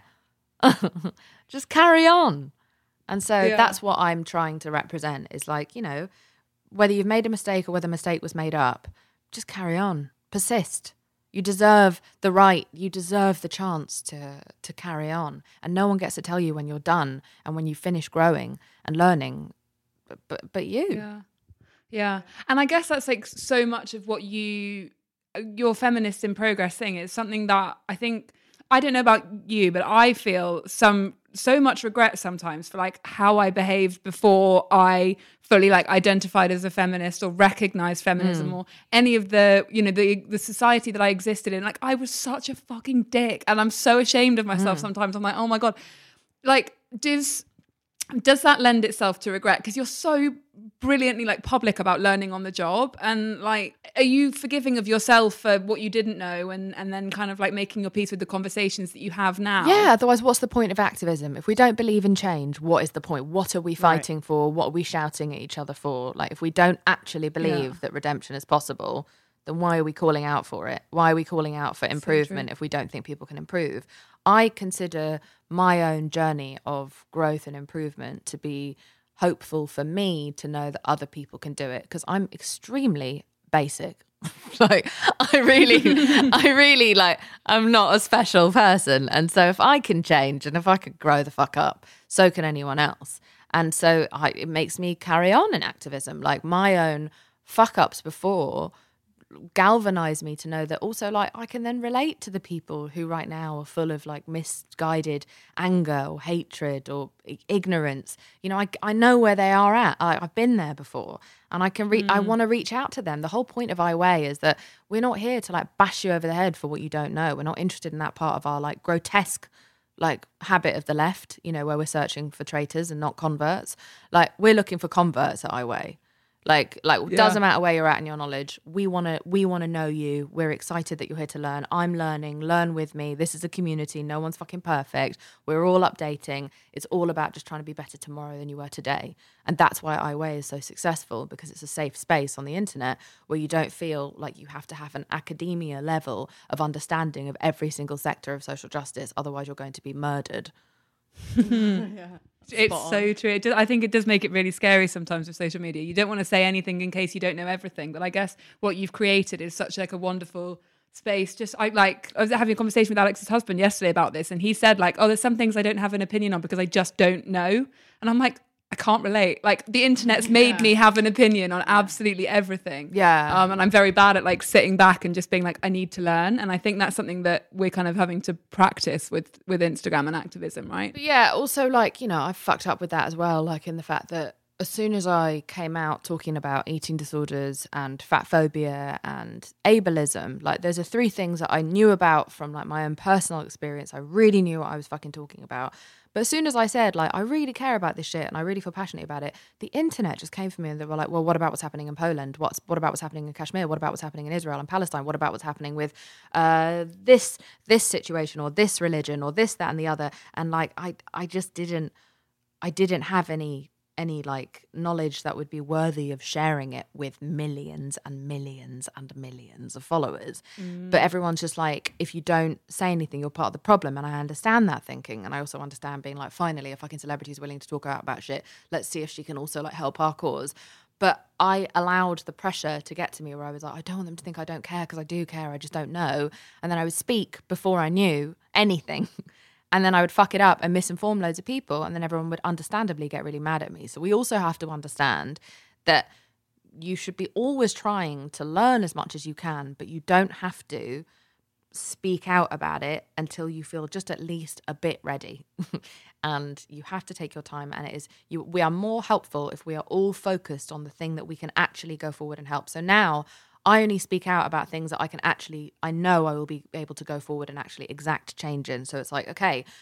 Just carry on. And so that's what I'm trying to represent, is like, you know, whether you've made a mistake or whether a mistake was made up, just carry on. Persist. You deserve the right. You deserve the chance to carry on. And no one gets to tell you when you're done and when you finish growing and learning, but you. Yeah. Yeah. And I guess that's like so much of what your Feminist in Progress thing is something that I think, I don't know about you, but I feel so much regret sometimes for like how I behaved before I fully like identified as a feminist or recognized feminism or any of the, you know, the society that I existed in. Like I was such a fucking dick, and I'm so ashamed of myself sometimes. I'm like, oh my God, like does that lend itself to regret? Because you're so brilliantly like public about learning on the job, and like, are you forgiving of yourself for what you didn't know, and then kind of like making your peace with the conversations that you have now? Yeah, otherwise what's the point of activism? If we don't believe in change, what is the point? What are we fighting for? What are we shouting at each other for? Like, if we don't actually believe that redemption is possible, then why are we calling out for it? Why are we calling out for improvement if we don't think people can improve? I consider my own journey of growth and improvement to be hopeful for me, to know that other people can do it, because I'm extremely basic. Like I really like, I'm not a special person. And so if I can change and if I could grow the fuck up, so can anyone else. And so it makes me carry on in activism. Like my own fuck ups before galvanize me to know that also like I can then relate to the people who right now are full of like misguided anger or hatred or ignorance. You know, I know where they are at. I've been there before, and I can I want to reach out to them. The whole point of I Weigh is that we're not here to like bash you over the head for what you don't know. We're not interested in that part of our like grotesque like habit of the left, you know, where we're searching for traitors and not converts. Like we're looking for converts at I Weigh. Like doesn't matter where you're at in your knowledge. We want to know you. We're excited that you're here to learn. I'm learning. Learn with me. This is a community. No one's fucking perfect. We're all updating. It's all about just trying to be better tomorrow than you were today. And that's why I Weigh is so successful, because it's a safe space on the internet where you don't feel like you have to have an academia level of understanding of every single sector of social justice. Otherwise, you're going to be murdered. It's so true. I think it does make it really scary sometimes with social media. You don't want to say anything in case you don't know everything. But I guess what you've created is such like a wonderful space. I was having a conversation with Alex's husband yesterday about this, and he said like, oh, there's some things I don't have an opinion on because I just don't know. And I'm like, I can't relate. Like the internet's made me have an opinion on absolutely everything. Yeah. And I'm very bad at like sitting back and just being like, I need to learn. And I think that's something that we're kind of having to practice with Instagram and activism, right? But yeah, also like, you know, I fucked up with that as well. Like in the fact that as soon as I came out talking about eating disorders and fat phobia and ableism, like there's 3 things that I knew about from like my own personal experience. I really knew what I was fucking talking about. But as soon as I said, like, I really care about this shit and I really feel passionate about it, the internet just came for me and they were like, well, what about what's happening in Poland? What about what's happening in Kashmir? What about what's happening in Israel and Palestine? What about what's happening with this situation or this religion or this, that and the other? And like, I didn't have any like knowledge that would be worthy of sharing it with millions and millions and millions of followers. But everyone's just like, if you don't say anything, you're part of the problem. And I understand that thinking. And I also understand being like, finally, a fucking celebrity is willing to talk out about shit. Let's see if she can also like help our cause. But I allowed the pressure to get to me where I was like, I don't want them to think I don't care, because I do care. I just don't know. And then I would speak before I knew anything. And then I would fuck it up and misinform loads of people. And then everyone would understandably get really mad at me. So we also have to understand that you should be always trying to learn as much as you can, but you don't have to speak out about it until you feel just at least a bit ready. And you have to take your time. And we are more helpful if we are all focused on the thing that we can actually go forward and help. So now I only speak out about things that I know I will be able to go forward and actually exact change in. So it's like, okay,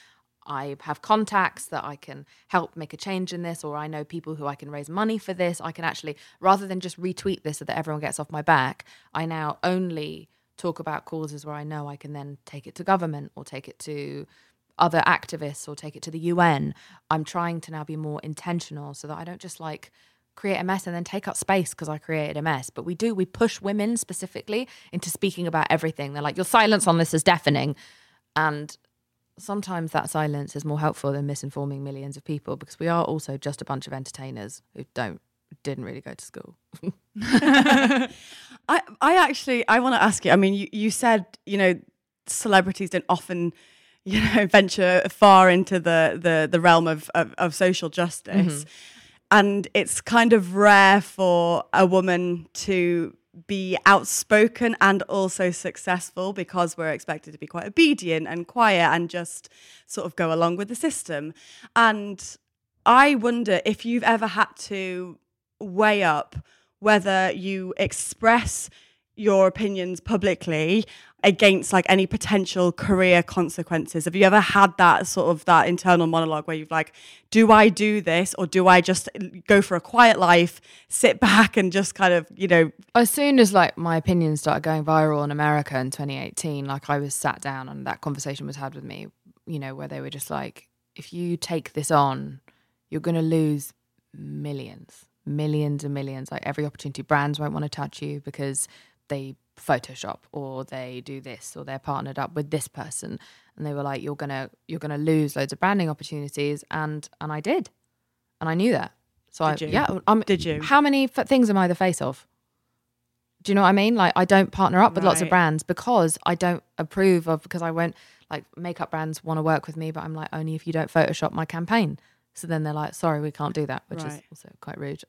I have contacts that I can help make a change in this, or I know people who I can raise money for this. I can actually, rather than just retweet this so that everyone gets off my back, I now only talk about causes where I know I can then take it to government or take it to other activists or take it to the UN. I'm trying to now be more intentional so that I don't just like create a mess and then take up space because I created a mess. But we push women specifically into speaking about everything. They're like, your silence on this is deafening. And sometimes that silence is more helpful than misinforming millions of people, because we are also just a bunch of entertainers who didn't really go to school. I want to ask you, I mean, you said, celebrities don't often, venture far into the realm of social justice. Mm-hmm. And it's kind of rare for a woman to be outspoken and also successful, because we're expected to be quite obedient and quiet and just sort of go along with the system. And I wonder if you've ever had to weigh up whether you express your opinions publicly against like any potential career consequences. Have you ever had that sort of that internal monologue where you've like, do I do this, or do I just go for a quiet life, sit back and just kind of, As soon as like my opinions started going viral in America in 2018, like I was sat down and that conversation was had with me, where they were just like, if you take this on, you're going to lose millions and millions. Like every opportunity, brands won't want to touch you because they Photoshop or they do this or they're partnered up with this person, and they were like, you're gonna lose loads of branding opportunities, and I did, and I knew that. So did you? How many things am I the face of? Do you know what I mean? Like I don't partner up with lots of brands because I don't approve of, because I won't, like makeup brands want to work with me, but I'm like, only if you don't Photoshop my campaign. So then they're like, sorry, we can't do that, which is also quite rude.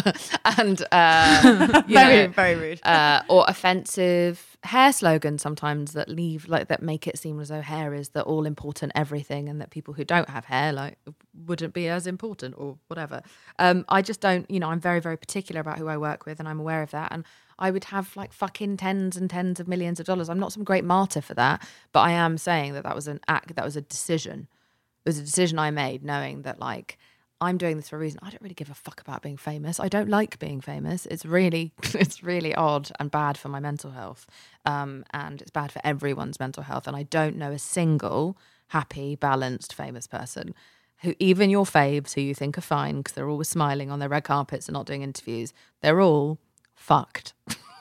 Very, very rude. Or offensive hair slogans sometimes that that make it seem as though hair is the all important everything, and that people who don't have hair like wouldn't be as important or whatever. I just don't, I'm very, very particular about who I work with, and I'm aware of that. And I would have like fucking tens and tens of millions of dollars. I'm not some great martyr for that, but I am saying that was an act, that was a decision. It was a decision I made, knowing that like I'm doing this for a reason. I don't really give a fuck about being famous. I don't like being famous. It's really odd and bad for my mental health, and it's bad for everyone's mental health. And I don't know a single happy, balanced, famous person who, even your faves who you think are fine because they're always smiling on their red carpets and not doing interviews, they're all fucked.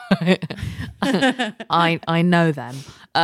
I know them,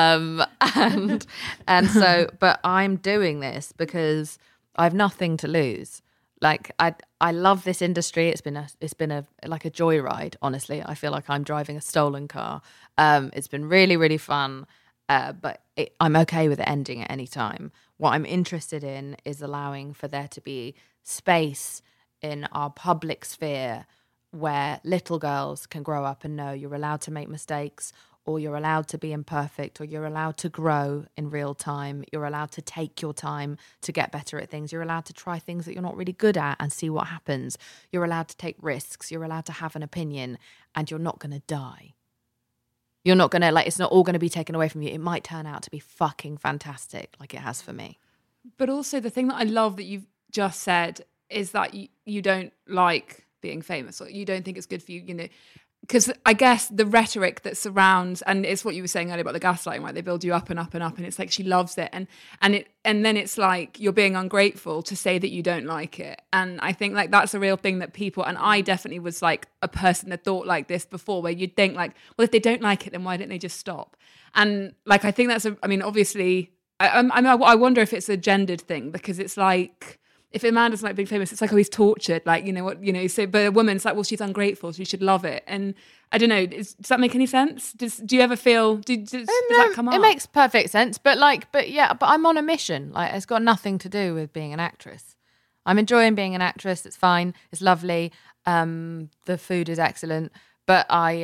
and so, but I'm doing this because I have nothing to lose. Like I love this industry. It's been a like a joyride. Honestly, I feel like I'm driving a stolen car. It's been really, really fun, but I'm okay with it ending at any time. What I'm interested in is allowing for there to be space in our public sphere where little girls can grow up and know you're allowed to make mistakes, or you're allowed to be imperfect, or you're allowed to grow in real time. You're allowed to take your time to get better at things. You're allowed to try things that you're not really good at and see what happens. You're allowed to take risks. You're allowed to have an opinion, and you're not going to die. You're not going to, like, it's not all going to be taken away from you. It might turn out to be fucking fantastic, like it has for me. But also the thing that I love that you've just said is that you don't like being famous, or you don't think it's good for you, because I guess the rhetoric that surrounds, and it's what you were saying earlier about the gaslighting, right? They build you up and up and up, and it's like she loves it, and then it's like you're being ungrateful to say that you don't like it. And I think like that's a real thing that people, and I definitely was like a person that thought like this before, where you'd think like, well, if they don't like it, then why don't they just stop? And like I think obviously I wonder if it's a gendered thing, because it's like, if a man doesn't like being famous, it's like, oh, he's tortured. Like, so, but a woman, it's like, well, she's ungrateful. She should love it. And I don't know, does that make any sense? Do you ever feel, does that come up? It makes perfect sense. But I'm on a mission. Like, it's got nothing to do with being an actress. I'm enjoying being an actress. It's fine. It's lovely. The food is excellent. But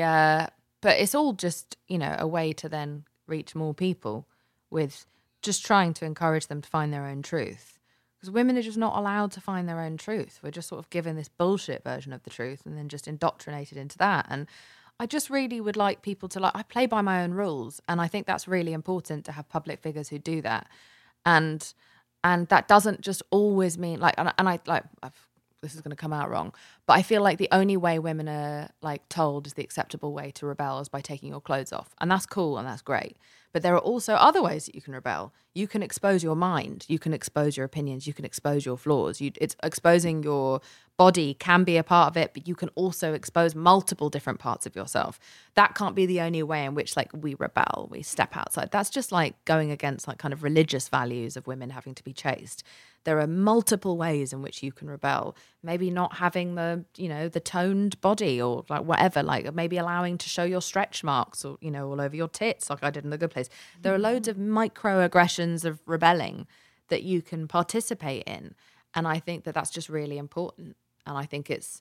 it's all just, a way to then reach more people with just trying to encourage them to find their own truth. Because women are just not allowed to find their own truth. We're just sort of given this bullshit version of the truth and then just indoctrinated into that. And I just really would like people to I play by my own rules. And I think that's really important, to have public figures who do that. And And that doesn't just always mean like, and I like, this is going to come out wrong, but I feel like the only way women are like told is the acceptable way to rebel is by taking your clothes off. And that's cool and that's great. But there are also other ways that you can rebel. You can expose your mind. You can expose your opinions. You can expose your flaws. It's exposing your body can be a part of it, but you can also expose multiple different parts of yourself. That can't be the only way in which like we rebel, we step outside. That's just like going against like kind of religious values of women having to be chaste. There are multiple ways in which you can rebel. Maybe not having the, you know, the toned body or like whatever, like maybe allowing to show your stretch marks or, you know, all over your tits like I did in The Good Place. There are loads of microaggressions of rebelling that you can participate in. And I think that that's just really important. And I think it's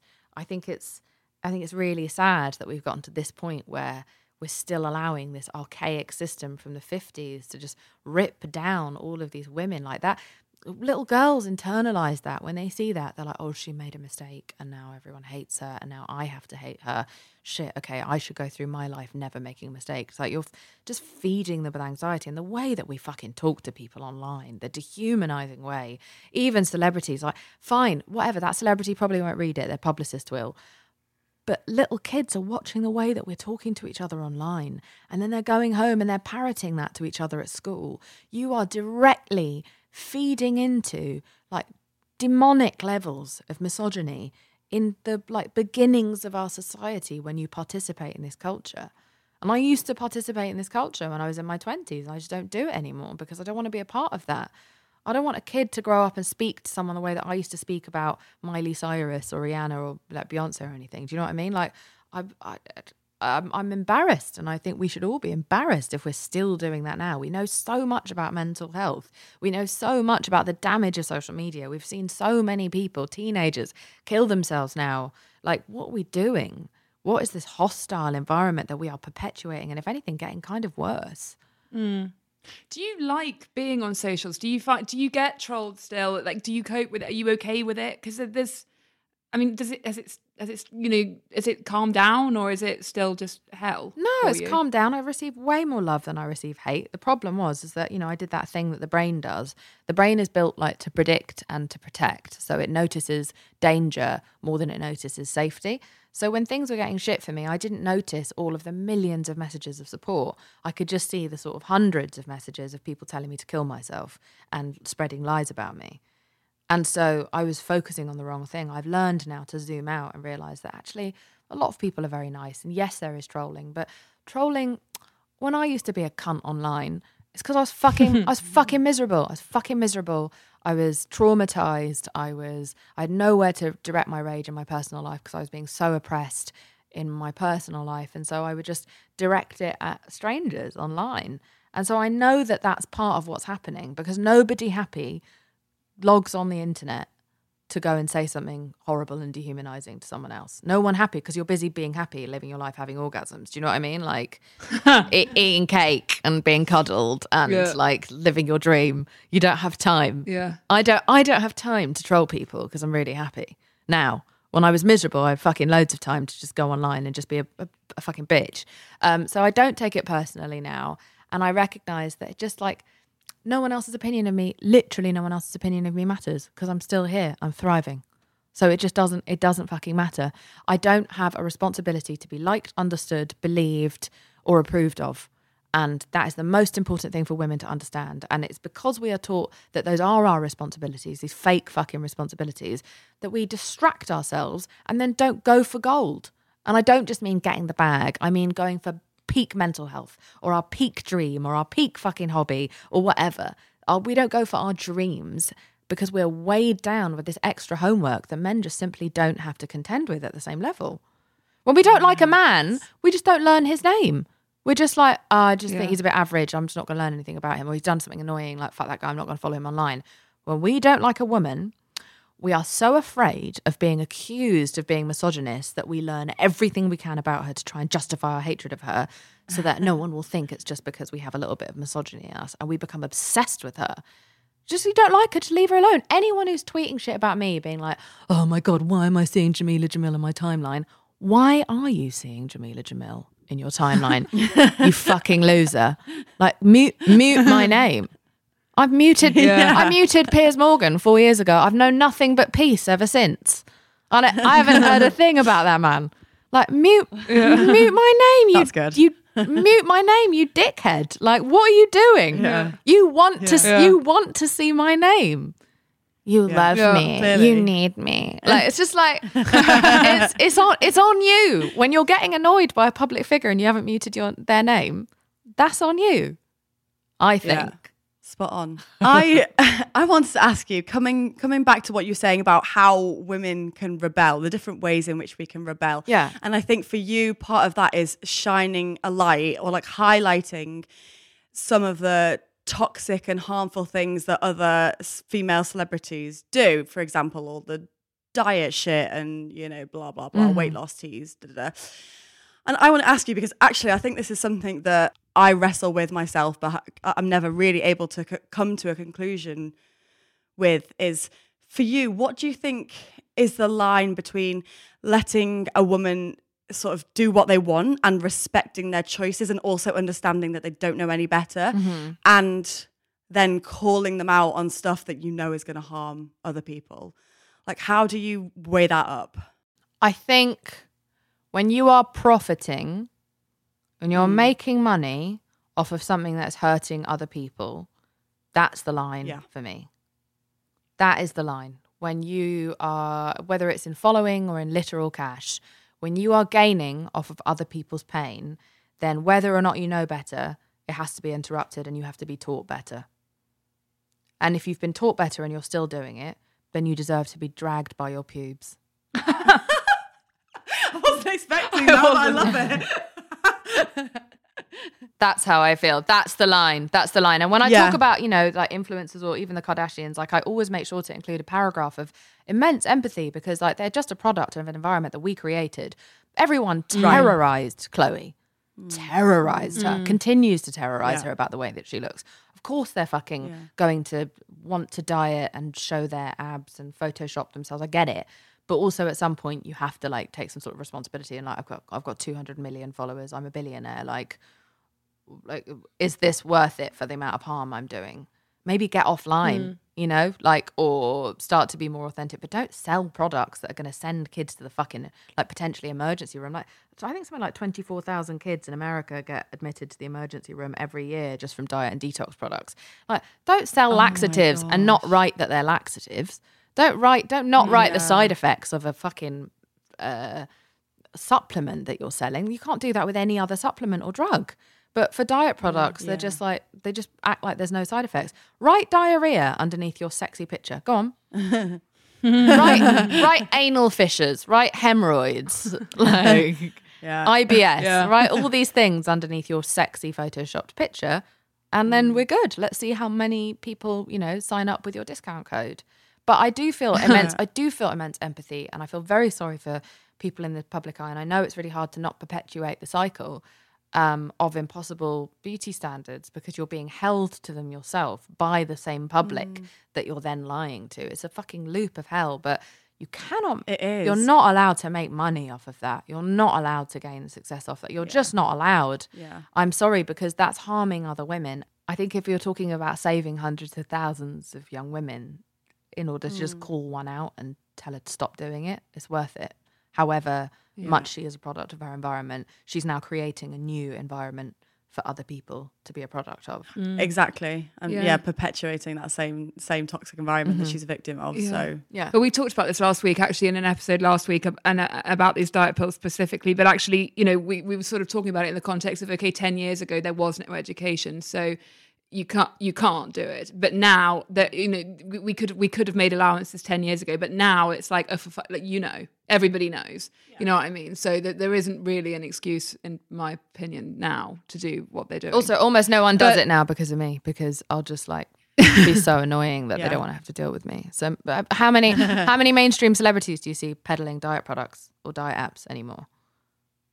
really sad that we've gotten to this point where we're still allowing this archaic system from the 50s to just rip down all of these women like that. Little girls internalize that when they see that. They're like, oh, she made a mistake and now everyone hates her and now I have to hate her. Shit, okay, I should go through my life never making mistakes. Like, you're just feeding them with anxiety. And the way that we fucking talk to people online, the dehumanizing way, even celebrities, like, fine, whatever, that celebrity probably won't read it, their publicist will. But little kids are watching the way that we're talking to each other online. And then they're going home and they're parroting that to each other at school. You are directly feeding into like demonic levels of misogyny in the like beginnings of our society when you participate in this culture. And I used to participate in this culture when I was in my 20s. I just don't do it anymore because I don't want to be a part of that. I don't want a kid to grow up and speak to someone the way that I used to speak about Miley Cyrus or Rihanna or like Beyonce or anything. Do you know what I mean? Like, I'm embarrassed, and I think we should all be embarrassed if we're still doing that now. We know so much about mental health. We know so much about the damage of social media. We've seen so many people, teenagers, kill themselves now. Like, what are we doing? What is this hostile environment that we are perpetuating, and if anything, getting kind of worse? Do you like being on socials? Do you get trolled still? Like, do you cope with it? Are you okay with it? Because there's, I mean, has it calmed down, or is it still just hell? No, it's calmed down. I receive way more love than I receive hate. The problem is that, you know, I did that thing that the brain does. The brain is built like to predict and to protect. So it notices danger more than it notices safety. So when things were getting shit for me, I didn't notice all of the millions of messages of support. I could just see the sort of hundreds of messages of people telling me to kill myself and spreading lies about me. And so I was focusing on the wrong thing. I've learned now to zoom out and realize that actually a lot of people are very nice. And yes, there is trolling, but trolling, when I used to be a cunt online, it's because I was fucking miserable. I was fucking miserable. I was traumatized. I had nowhere to direct my rage in my personal life because I was being so oppressed in my personal life. And so I would just direct it at strangers online. And so I know that that's part of what's happening, because nobody happy logs on the internet to go and say something horrible and dehumanizing to someone else. No one happy because you're busy being happy, living your life, having orgasms. Do you know what I mean? Like eating cake and being cuddled and like living your dream. You don't have time. Yeah. I don't have time to troll people because I'm really happy. Now, when I was miserable, I had fucking loads of time to just go online and just be a fucking bitch. So I don't take it personally now. And I recognize that just like, no one else's opinion of me, literally no one else's opinion of me matters, because I'm still here, I'm thriving. So it doesn't fucking matter. I don't have a responsibility to be liked, understood, believed, or approved of. And that is the most important thing for women to understand. And it's because we are taught that those are our responsibilities, these fake fucking responsibilities, that we distract ourselves and then don't go for gold. And I don't just mean getting the bag, I mean going for peak mental health or our peak dream or our peak fucking hobby or whatever. We don't go for our dreams because we're weighed down with this extra homework that men just simply don't have to contend with at the same level. When we don't like a man, we just don't learn his name. We're just like, I just think he's a bit average. I'm just not going to learn anything about him. Or he's done something annoying. Like, fuck that guy. I'm not going to follow him online. When we don't like a woman, we are so afraid of being accused of being misogynist that we learn everything we can about her to try and justify our hatred of her so that no one will think it's just because we have a little bit of misogyny in us, and we become obsessed with her. Just, you don't like her, just leave her alone. Anyone who's tweeting shit about me being like, oh my God, why am I seeing Jameela Jamil in my timeline? Why are you seeing Jameela Jamil in your timeline? You fucking loser. Like, mute my name. I muted Piers Morgan 4 years ago. I've known nothing but peace ever since. And I haven't heard a thing about that man. Like, mute my name. That's good. You mute my name, you dickhead. Like, what are you doing? Yeah. You want to see my name. You love me. Clearly. You need me. Like, it's just like it's on you. When you're getting annoyed by a public figure and you haven't muted their name, that's on you. I think. Yeah. Spot on. I wanted to ask you, coming back to what you're saying about how women can rebel, the different ways in which we can rebel. Yeah. And I think for you, part of that is shining a light or like highlighting some of the toxic and harmful things that other female celebrities do. For example, all the diet shit and, blah, blah, blah, weight loss teas, da, da, da. And I want to ask you, because actually I think this is something that I wrestle with myself, but I'm never really able to come to a conclusion with, is for you, what do you think is the line between letting a woman sort of do what they want and respecting their choices and also understanding that they don't know any better, and then calling them out on stuff that is going to harm other people? Like, how do you weigh that up? I think when you are profiting and you're making money off of something that's hurting other people, that's the line for me. That is the line. When you are, whether it's in following or in literal cash, when you are gaining off of other people's pain, then whether or not you know better, it has to be interrupted and you have to be taught better. And if you've been taught better and you're still doing it, then you deserve to be dragged by your pubes. I wasn't expecting that, but I love it. That's how I feel. That's the line. That's the line. And when I talk about, like influencers or even the Kardashians, like I always make sure to include a paragraph of immense empathy, because like they're just a product of an environment that we created. Everyone terrorized Khloe. Terrorized her. Continues to terrorize her about the way that she looks. Of course they're fucking going to want to diet and show their abs and Photoshop themselves. I get it. But also at some point you have to like take some sort of responsibility and like I've got 200 million followers. I'm a billionaire. Like is this worth it for the amount of harm I'm doing? Maybe get offline, or start to be more authentic. But don't sell products that are going to send kids to the fucking like potentially emergency room. Like, so I think something like 24,000 kids in America get admitted to the emergency room every year just from diet and detox products. Like, don't sell laxatives and not write that they're laxatives. Don't not write the side effects of a fucking supplement that you're selling. You can't do that with any other supplement or drug. But for diet products, they're just like, they just act like there's no side effects. Write diarrhea underneath your sexy picture. Go on. write anal fissures. Write hemorrhoids. Like IBS. Write all these things underneath your sexy photoshopped picture. And then we're good. Let's see how many people, sign up with your discount code. But I do feel immense empathy, and I feel very sorry for people in the public eye. And I know it's really hard to not perpetuate the cycle of impossible beauty standards because you're being held to them yourself by the same public that you're then lying to. It's a fucking loop of hell, but you cannot, it is. You're not allowed to make money off of that. You're not allowed to gain success off that. You're just not allowed. Yeah. I'm sorry, because that's harming other women. I think if you're talking about saving hundreds of thousands of young women in order to just call one out and tell her to stop doing it, it's worth it. However much she is a product of her environment, she's now creating a new environment for other people to be a product of. Exactly. And perpetuating that same toxic environment that she's a victim of. So but we talked about this last week, actually, in an episode last week, and about these diet pills specifically. But actually, we were sort of talking about it in the context of 10 years ago there was no education, so you can't do it. But now that we could have made allowances 10 years ago, but now it's like everybody knows. You know what I mean? So that there isn't really an excuse, in my opinion, now to do what they're doing. Also, almost no one does it now because of me, because I'll just like be so annoying that they don't want to have to deal with me. So how many mainstream celebrities do you see peddling diet products or diet apps anymore?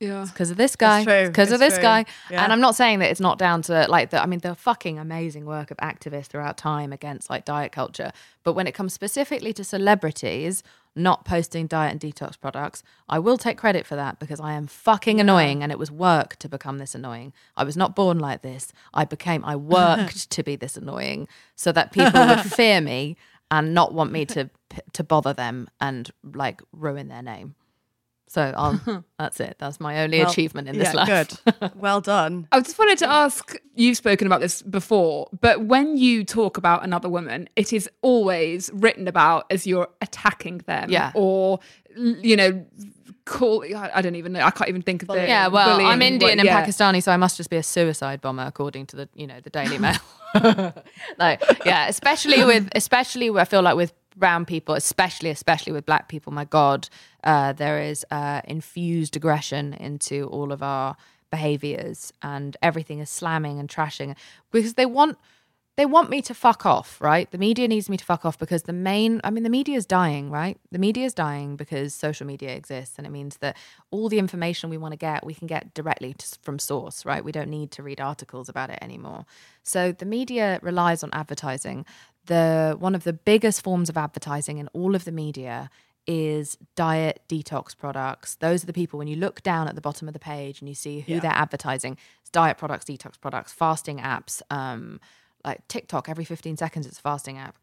Yeah. It's because of this guy. It's true. Because of It's this true. guy. Yeah. And I'm not saying that it's not down to the fucking amazing work of activists throughout time against like diet culture. But when it comes specifically to celebrities not posting diet and detox products, I will take credit for that because I am fucking annoying and it was work to become this annoying. I was not born like this. I worked to be this annoying so that people would fear me and not want me to bother them and like ruin their name. So that's it. That's my only achievement in this life. Good. Well done. I just wanted to ask, you've spoken about this before, but when you talk about another woman, it is always written about as you're attacking them. Yeah. Or, you know, I don't even know. I can't even think of the Yeah, well, bullying. I'm Indian and Yeah. Pakistani, so I must just be a suicide bomber according to the Daily Mail. Especially with I feel like with brown people, especially with black people, my God, there is infused aggression into all of our behaviors and everything is slamming and trashing because they want me to fuck off, right? The media needs me to fuck off because the media is dying, right? The media is dying because social media exists and it means that all the information we want to get, we can get directly from source, right? We don't need to read articles about it anymore. So the media relies on advertising. One of the biggest forms of advertising in all of the media is diet detox products. Those are the people, when you look down at the bottom of the page and you see who they're advertising, it's diet products, detox products, fasting apps, like TikTok, every 15 seconds it's a fasting app.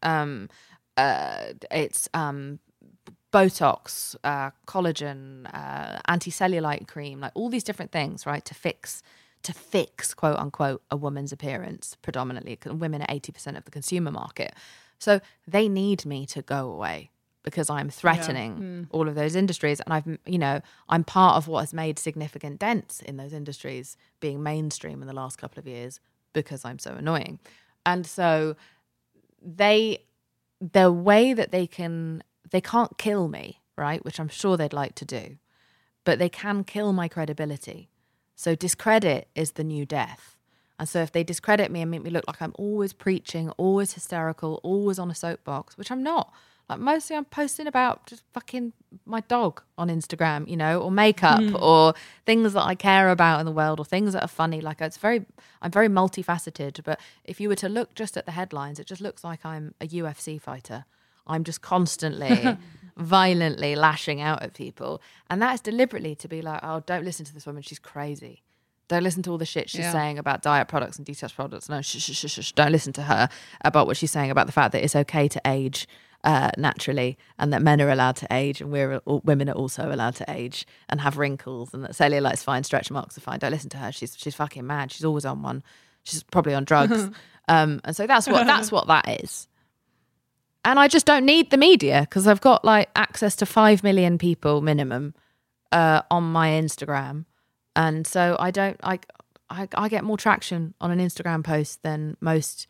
It's Botox, collagen, anti-cellulite cream, like all these different things, right, to fix quote unquote a woman's appearance, predominantly because women are 80% of the consumer market. So they need me to go away because I'm threatening all of those industries. And I'm part of what has made significant dents in those industries being mainstream in the last couple of years because I'm so annoying. And so the way that they can't kill me, right? Which I'm sure they'd like to do, but they can kill my credibility. So discredit is the new death. And so if they discredit me and make me look like I'm always preaching, always hysterical, always on a soapbox, which I'm not. Like mostly I'm posting about just fucking my dog on Instagram, or makeup or things that I care about in the world or things that are funny. Like I'm very multifaceted. But if you were to look just at the headlines, it just looks like I'm a UFC fighter. I'm just constantly violently lashing out at people. And that is deliberately to be like, oh, don't listen to this woman. She's crazy. Don't listen to all the shit she's saying about diet products and detox products. No, shh. Don't listen to her about what she's saying about the fact that it's okay to age naturally and that men are allowed to age and women are also allowed to age and have wrinkles and that cellulite's fine, stretch marks are fine. Don't listen to her. She's fucking mad. She's always on one. She's probably on drugs. And so that's what that is. And I just don't need the media because I've got like access to 5 million people minimum on my Instagram. And so I get more traction on an Instagram post than most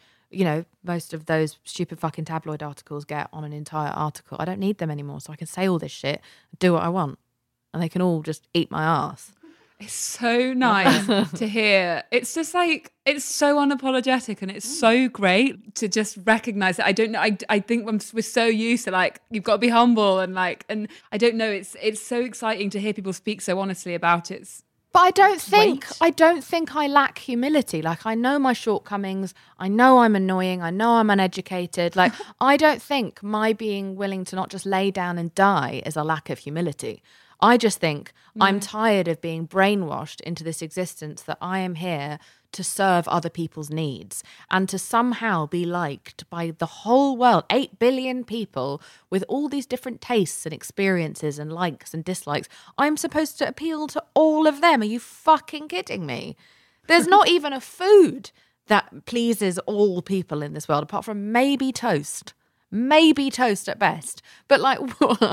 of those stupid fucking tabloid articles get on an entire article. I don't need them anymore, so I can say all this shit, do what I want, and they can all just eat my ass. It's so nice to hear. It's just like, it's so unapologetic and it's so great to just recognize it. I don't know. I think we're so used to like, you've got to be humble and I don't know. It's so exciting to hear people speak so honestly about it. But I don't think I lack humility. Like I know my shortcomings. I know I'm annoying. I know I'm uneducated. Like I don't think my being willing to not just lay down and die is a lack of humility. I just think I'm tired of being brainwashed into this existence that I am here to serve other people's needs and to somehow be liked by the whole world, 8 billion people with all these different tastes and experiences and likes and dislikes. I'm supposed to appeal to all of them. Are you fucking kidding me? There's not even a food that pleases all people in this world apart from maybe toast. Maybe toast at best. But like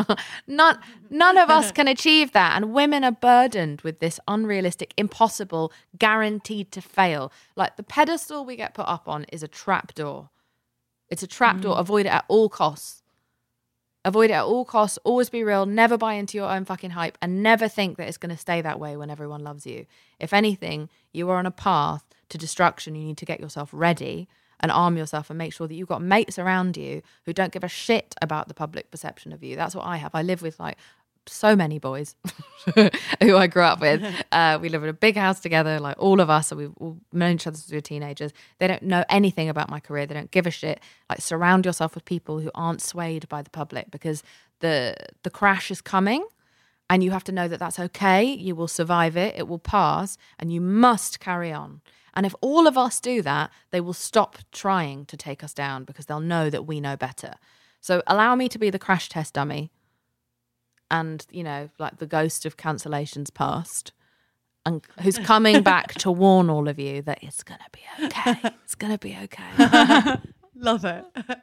none of us can achieve that. And women are burdened with this unrealistic, impossible, guaranteed to fail. Like the pedestal we get put up on is a trapdoor. It's a trapdoor. Avoid it at all costs. Avoid it at all costs. Always be real. Never buy into your own fucking hype and never think that it's going to stay that way when everyone loves you. If anything, you are on a path to destruction. You need to get yourself ready and arm yourself and make sure that you've got mates around you who don't give a shit about the public perception of you. That's what I have. I live with like so many boys who I grew up with. We live in a big house together, like all of us. So we've all known each other since we were teenagers. They don't know anything about my career. They don't give a shit. Like, surround yourself with people who aren't swayed by the public, because the crash is coming. And you have to know that that's okay. You will survive it. It will pass. And you must carry on. And if all of us do that, they will stop trying to take us down, because they'll know that we know better. So allow me to be the crash test dummy and, you know, like the ghost of cancellations past, and who's coming back to warn all of you that it's going to be okay. It's going to be okay. Love it.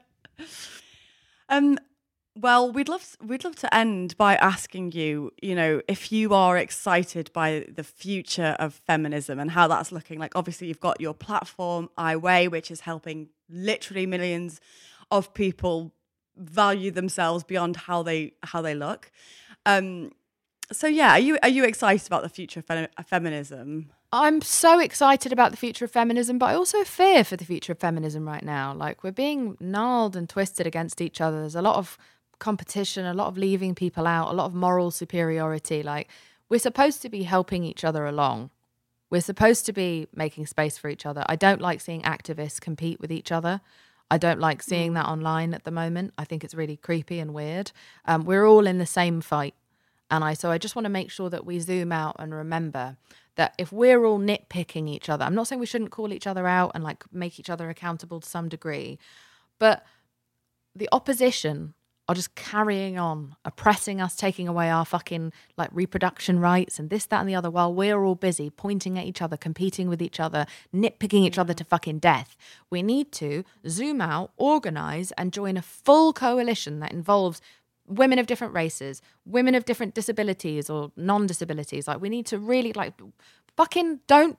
Well, we'd love to end by asking you, you know, if you are excited by the future of feminism and how that's looking. Like, obviously, you've got your platform, I Weigh, which is helping literally millions of people value themselves beyond how they look. So yeah, are you excited about the future of feminism? I'm so excited about the future of feminism, but I also fear for the future of feminism right now. Like, we're being gnarled and twisted against each other. There's a lot of competition, a lot of leaving people out, a lot of moral superiority. Like, we're supposed to be helping each other along. We're supposed to be making space for each other. I don't like seeing activists compete with each other. I don't like seeing that online at the moment. I think it's really creepy and weird. We're all in the same fight. And so I just want to make sure that we zoom out and remember that if we're all nitpicking each other, I'm not saying we shouldn't call each other out and like make each other accountable to some degree, but the opposition are just carrying on, oppressing us, taking away our fucking like reproduction rights and this, that, and the other, while we're all busy pointing at each other, competing with each other, nitpicking each other to fucking death. We need to zoom out, organise, and join a full coalition that involves women of different races, women of different disabilities or non-disabilities. Like, we need to really like fucking don't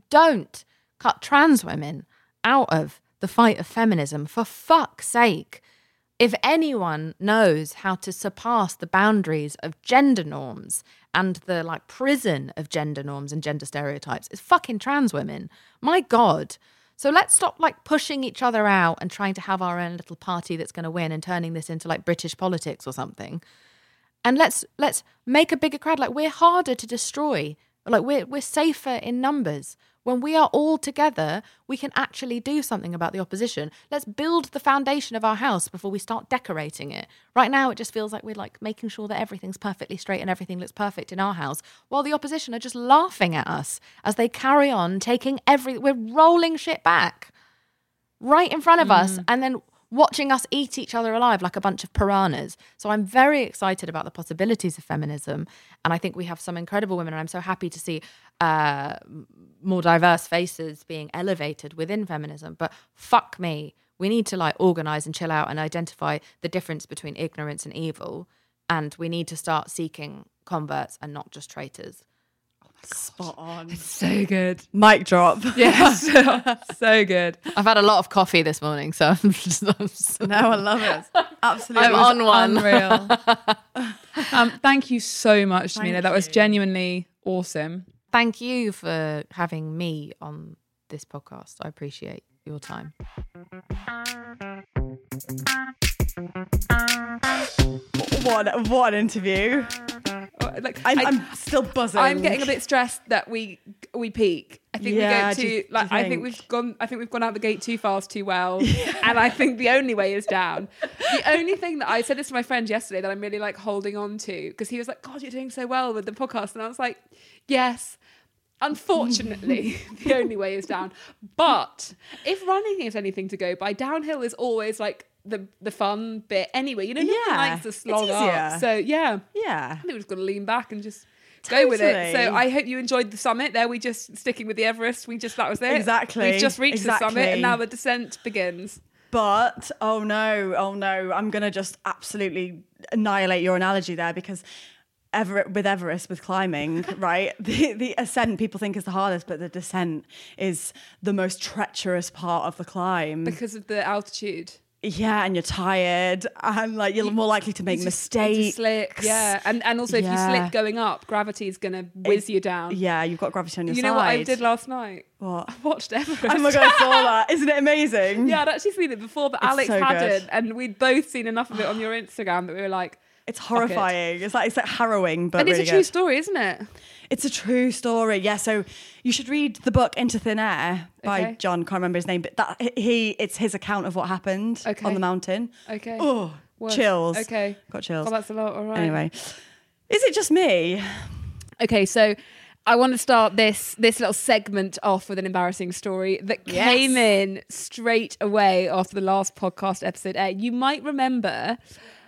cut trans women out of the fight of feminism, for fuck's sake. If anyone knows how to surpass the boundaries of gender norms and the like prison of gender norms and gender stereotypes, it's fucking trans women. My God. So let's stop like pushing each other out and trying to have our own little party that's going to win and turning this into like British politics or something. And let's make a bigger crowd. Like, we're harder to destroy. Like, we're safer in numbers. When we are all together, we can actually do something about the opposition. Let's build the foundation of our house before we start decorating it. Right now, it just feels like we're like making sure that everything's perfectly straight and everything looks perfect in our house, while the opposition are just laughing at us as they carry on taking we're rolling shit back right in front of us, and then watching us eat each other alive like a bunch of piranhas. So I'm very excited about the possibilities of feminism. And I think we have some incredible women. And I'm so happy to see more diverse faces being elevated within feminism. But fuck me, we need to like organise and chill out and identify the difference between ignorance and evil. And we need to start seeking converts and not just traitors. Spot on. It's so good. Mic drop. Yes. So good. I've had a lot of coffee this morning, so I'm No, I love it. Absolutely. I'm on one. Unreal. Thank you so much, Tamina. That was you. genuinely awesome. Thank you for having me on this podcast. I appreciate your time. What an interview. Like, I'm still buzzing. I'm getting a bit stressed that we peak. I think Yeah, we do go you too like I think we've gone out the gate too fast, too well. And I think the only way is down. The only thing that I said this to my friend yesterday that I'm really like holding on to, because he was like, God, you're doing so well with the podcast. And I was like, yes. Unfortunately, the only way is down. But if running is anything to go by, downhill is always like the fun bit anyway. You know, no one likes to slog up. So yeah. I think we've just got to lean back and just go with it. So I hope you enjoyed the summit. There, we just sticking with the Everest. That was it. Exactly. We've just reached the summit, and now the descent begins. But oh no, I'm gonna just absolutely annihilate your analogy there, because Everest with climbing, right? The ascent people think is the hardest, but the descent is the most treacherous part of the climb because of the altitude. Yeah, and you're tired, and like you're more likely to make mistakes. Slick, yeah, and also if you slip going up, gravity's gonna whiz you down. Yeah, you've got gravity on your side. You know what I did last night? What? I watched Everest. Oh my God, I saw that. Isn't it amazing? Yeah, I'd actually seen it before, but It's Alex so hadn't, good. and we'd both seen enough of it on your Instagram that we were like, It's horrifying. It's like harrowing, but And it's really a true good. story, isn't it? It's a true story. Yeah. So you should read the book Into Thin Air by Okay. John. Can't remember his name, but it's his account of what happened Okay. on the mountain. Okay. Oh, Worse. chills. Okay. Got chills. Oh, that's a lot. All right. Anyway, is it just me? Okay, so I want to start this little segment off with an embarrassing story that came in straight away after the last podcast episode aired. You might remember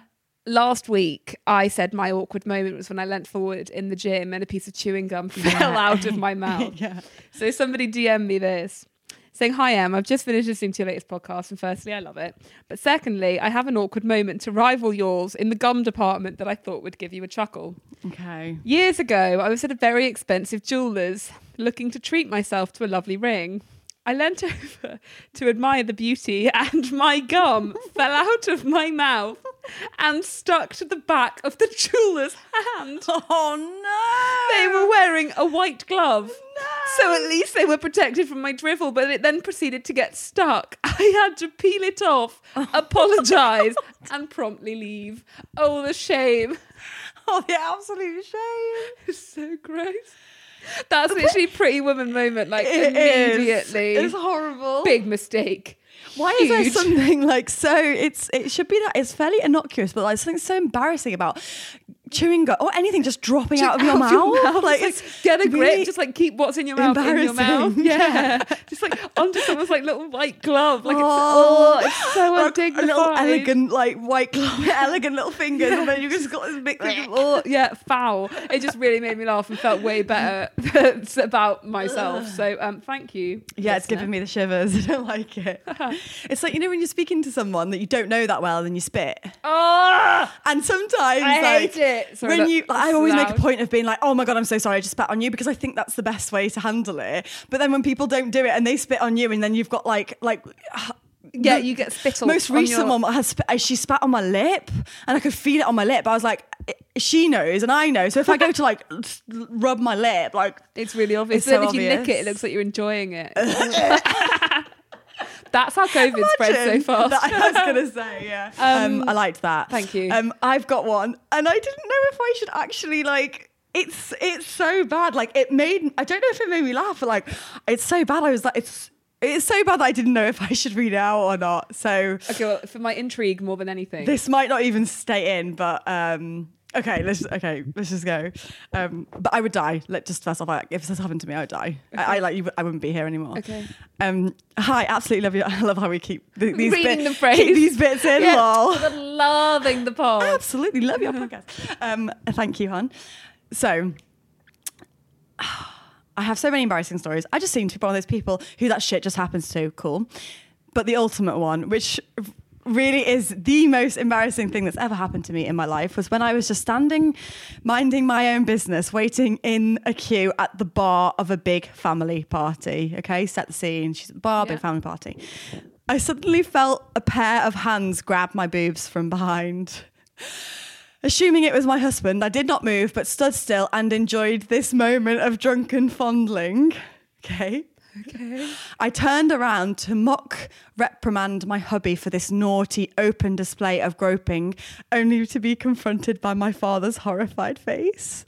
last week I said my awkward moment was when I leant forward in the gym and a piece of chewing gum fell out of my mouth. Yeah. So somebody DM'd me this, saying, "Hi Em, I've just finished listening to your latest podcast, and firstly, I love it. But secondly, I have an awkward moment to rival yours in the gum department that I thought would give you a chuckle. Okay. Years ago, I was at a very expensive jeweller's looking to treat myself to a lovely ring. I leant over to admire the beauty and my gum fell out of my mouth and stuck to the back of the jeweller's hand. Oh no! They were wearing a white glove. So at least they were protected from my drivel, but it then proceeded to get stuck. I had to peel it off, apologise, and promptly leave. Oh, the shame. Oh, the absolute shame. It's so gross. That's literally Pretty Woman moment, like It is. immediately. It's horrible. Big mistake. Why is there Huge. something like so? It should be that it's fairly innocuous, but like something so embarrassing about chewing gum or anything just dropping out of your mouth. Like It's it's get a grip, really just like keep what's in your mouth in your mouth. embarrassing. Yeah. Just like onto someone's like little white glove. Like it's so like undignified. a little elegant like white glove, elegant little fingers, and then you just got this big thing. Oh, yeah, foul. It just really made me laugh and felt way better about myself. So thank you. Yeah, it's listener. giving me the shivers. I don't like it. It's like, you know, when you're speaking to someone that you don't know that well, then you spit. Oh, And sometimes, I like, hate it. Sorry, when look, you, I that's always make a loud. point of being like, oh my God, I'm so sorry, I just spat on you, because I think that's the best way to handle it. But then when people don't do it and they spit on you, and then you've got yeah, you get spittle. most on recent your- one has she spat on my lip, and I could feel it on my lip. I was like, she knows and I know. So if I go to like rub my lip, like It's really obvious. It's So then so if you lick it, obvious. it looks like you're enjoying it. That's how COVID spreads so imagine fast. that- I was gonna say, yeah. I liked that. thank you. I've got one, and I didn't know if I should actually like. It's so bad. Like I don't know if it made me laugh, but like it's so bad. I was like, it's so bad that I didn't know if I should read it out or not. So Okay, well, for my intrigue more than anything. this might not even stay in, but okay, let's just go. But I would die. Just first off, like, if this happened to me, I would die. I wouldn't be here anymore. Okay. Hi, absolutely love you. I love how we keep these Reading the phrase. keep these bits in. Yeah, Lol. loving the pod. Absolutely love your podcast. Thank you, hon. So, I have so many embarrassing stories. I just seem to be one of those people who that shit just happens to. Cool. But the ultimate one, which really is the most embarrassing thing that's ever happened to me in my life, was when I was just standing, minding my own business, waiting in a queue at the bar of a big family party. Okay, set the scene. She's at the bar, big family party. I suddenly felt a pair of hands grab my boobs from behind. Assuming it was my husband, I did not move, but stood still and enjoyed this moment of drunken fondling. Okay. I turned around to reprimand my hubby for this naughty, open display of groping, only to be confronted by my father's horrified face.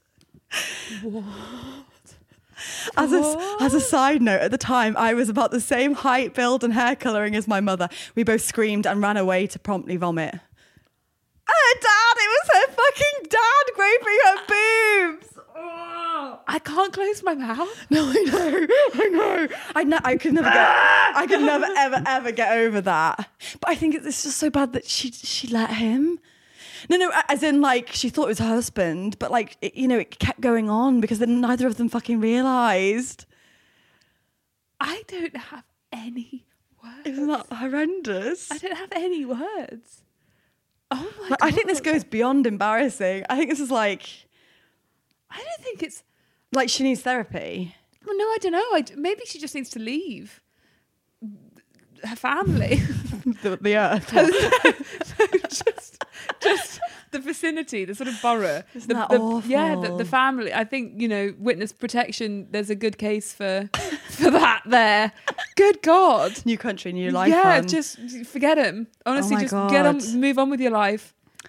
As a side note, at the time, I was about the same height, build, and hair colouring as my mother. We both screamed and ran away to promptly vomit. Her dad! It was her fucking dad groping her boobs! Oh. I can't close my mouth. No, I know. I could never ever get over that. But I think it's just so bad that she let him. No, as in like she thought it was her husband, but like it kept going on because then neither of them fucking realised. I don't have any words. Isn't that horrendous? I don't have any words. Oh my God. I think this goes beyond embarrassing. I think this is like I don't think it's. she needs therapy. Well, no, I don't know. Maybe she just needs to leave her family. The earth. just the vicinity, the sort of borough. Isn't the, that the, awful? Yeah, the family. I think, witness protection, there's a good case for that there. Good God. New country, new life. Yeah, hon. just forget him. Honestly, my just get on, God. move on with your life.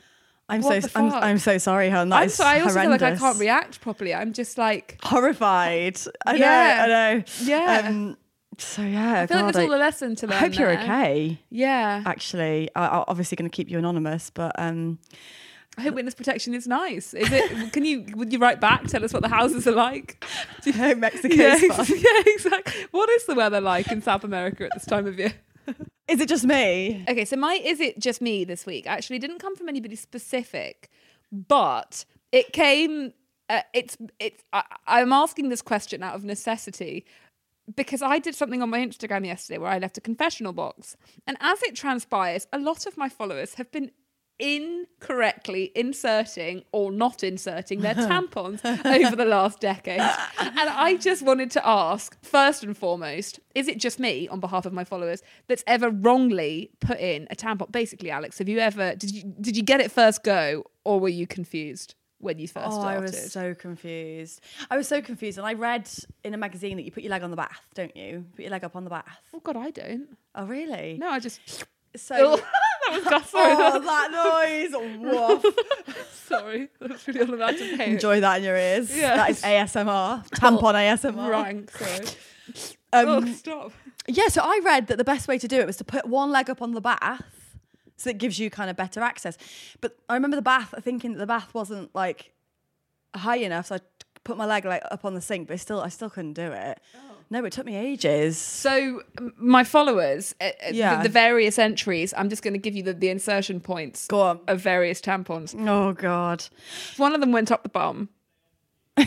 I'm so sorry, hon. That I'm is sorry. I also feel like I horrendous. can't react properly. I'm just like Horrified. I Yeah. know. Yeah. So yeah, I feel like it's all a lesson to learn. I hope you're there. okay. Yeah. Actually, I'm obviously going to keep you anonymous, but I hope witness protection is nice. Is it? Would you write back? Tell us what the houses are like. I hope Mexico's Yeah, fine. yeah, exactly. What is the weather like in South America at this time of year? Is it just me? Okay, so my is it just me this week actually didn't come from anybody specific, but it came. I'm asking this question out of necessity because I did something on my Instagram yesterday where I left a confessional box, and as it transpires, a lot of my followers have been incorrectly inserting or not inserting their tampons over the last decade. And I just wanted to ask, first and foremost, is it just me, on behalf of my followers, that's ever wrongly put in a tampon? Basically, Alex, have you ever, did you get it first go, or were you confused when you first started? I was so confused. And I read in a magazine that you put your leg on the bath, don't you? Put your leg up on the bath. Oh God, I don't. Oh, really? No, I just... So... that was Gus. Oh, that noise! Woof. Sorry, that's really unimaginative. Enjoy that in your ears. Yeah. That is ASMR. Tampon ASMR. Rank, sorry. Stop. Yeah, so I read that the best way to do it was to put one leg up on the bath, so it gives you kind of better access. But I remember thinking that the bath wasn't like high enough, so I put my leg like up on the sink, but I still couldn't do it. No, it took me ages. So my followers, Yeah. the various entries, I'm just going to give you the insertion points Go on. of various tampons. Oh God. One of them went up the bum. No.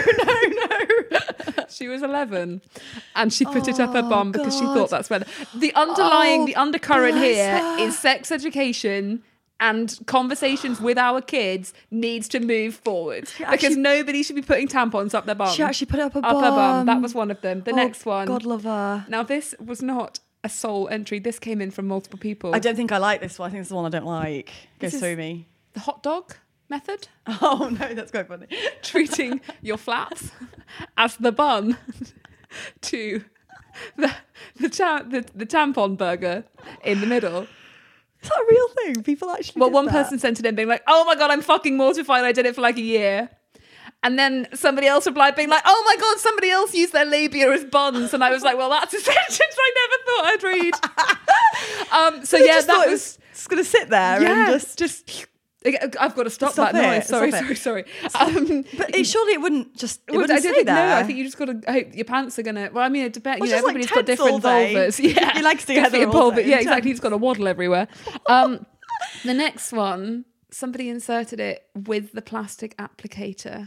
She was 11 and she put it up her bum because she God. thought that's where the undercurrent bless here her. is sex education and conversations with our kids needs to move forward because nobody should be putting tampons up their bum. She actually put it up her Up her bum. bum. That was one of them. The next one. God love her. Now this was not a sole entry. This came in from multiple people. I don't think I like this one. I think it's the one I don't like. Go This is- through me. The hot dog method. Oh no, that's quite funny. Treating your flaps as the bun to the tampon burger in the middle. Is that a real thing? People actually Well, did one that? person sent it in being like, oh my God, I'm fucking mortified. I did it for like a year. And then somebody else replied being like, oh my God, somebody else used their labia as buns. And I was like, well, that's a sentence I never thought I'd read. So They yeah, just that thought it was just going to sit there and just... I've got to stop Stop that it, noise. stop Sorry. But surely it wouldn't just... It Well, wouldn't I don't stay think there. no. I think you just got to. I hope your pants are gonna. Well, I mean, it depends. Well, You know, just like everybody's got tense all different day. vulvas. Yeah, Your legs together Different all vulva- day, Yeah, exactly. intense. He's got to waddle everywhere. The next one, somebody inserted it with the plastic applicator.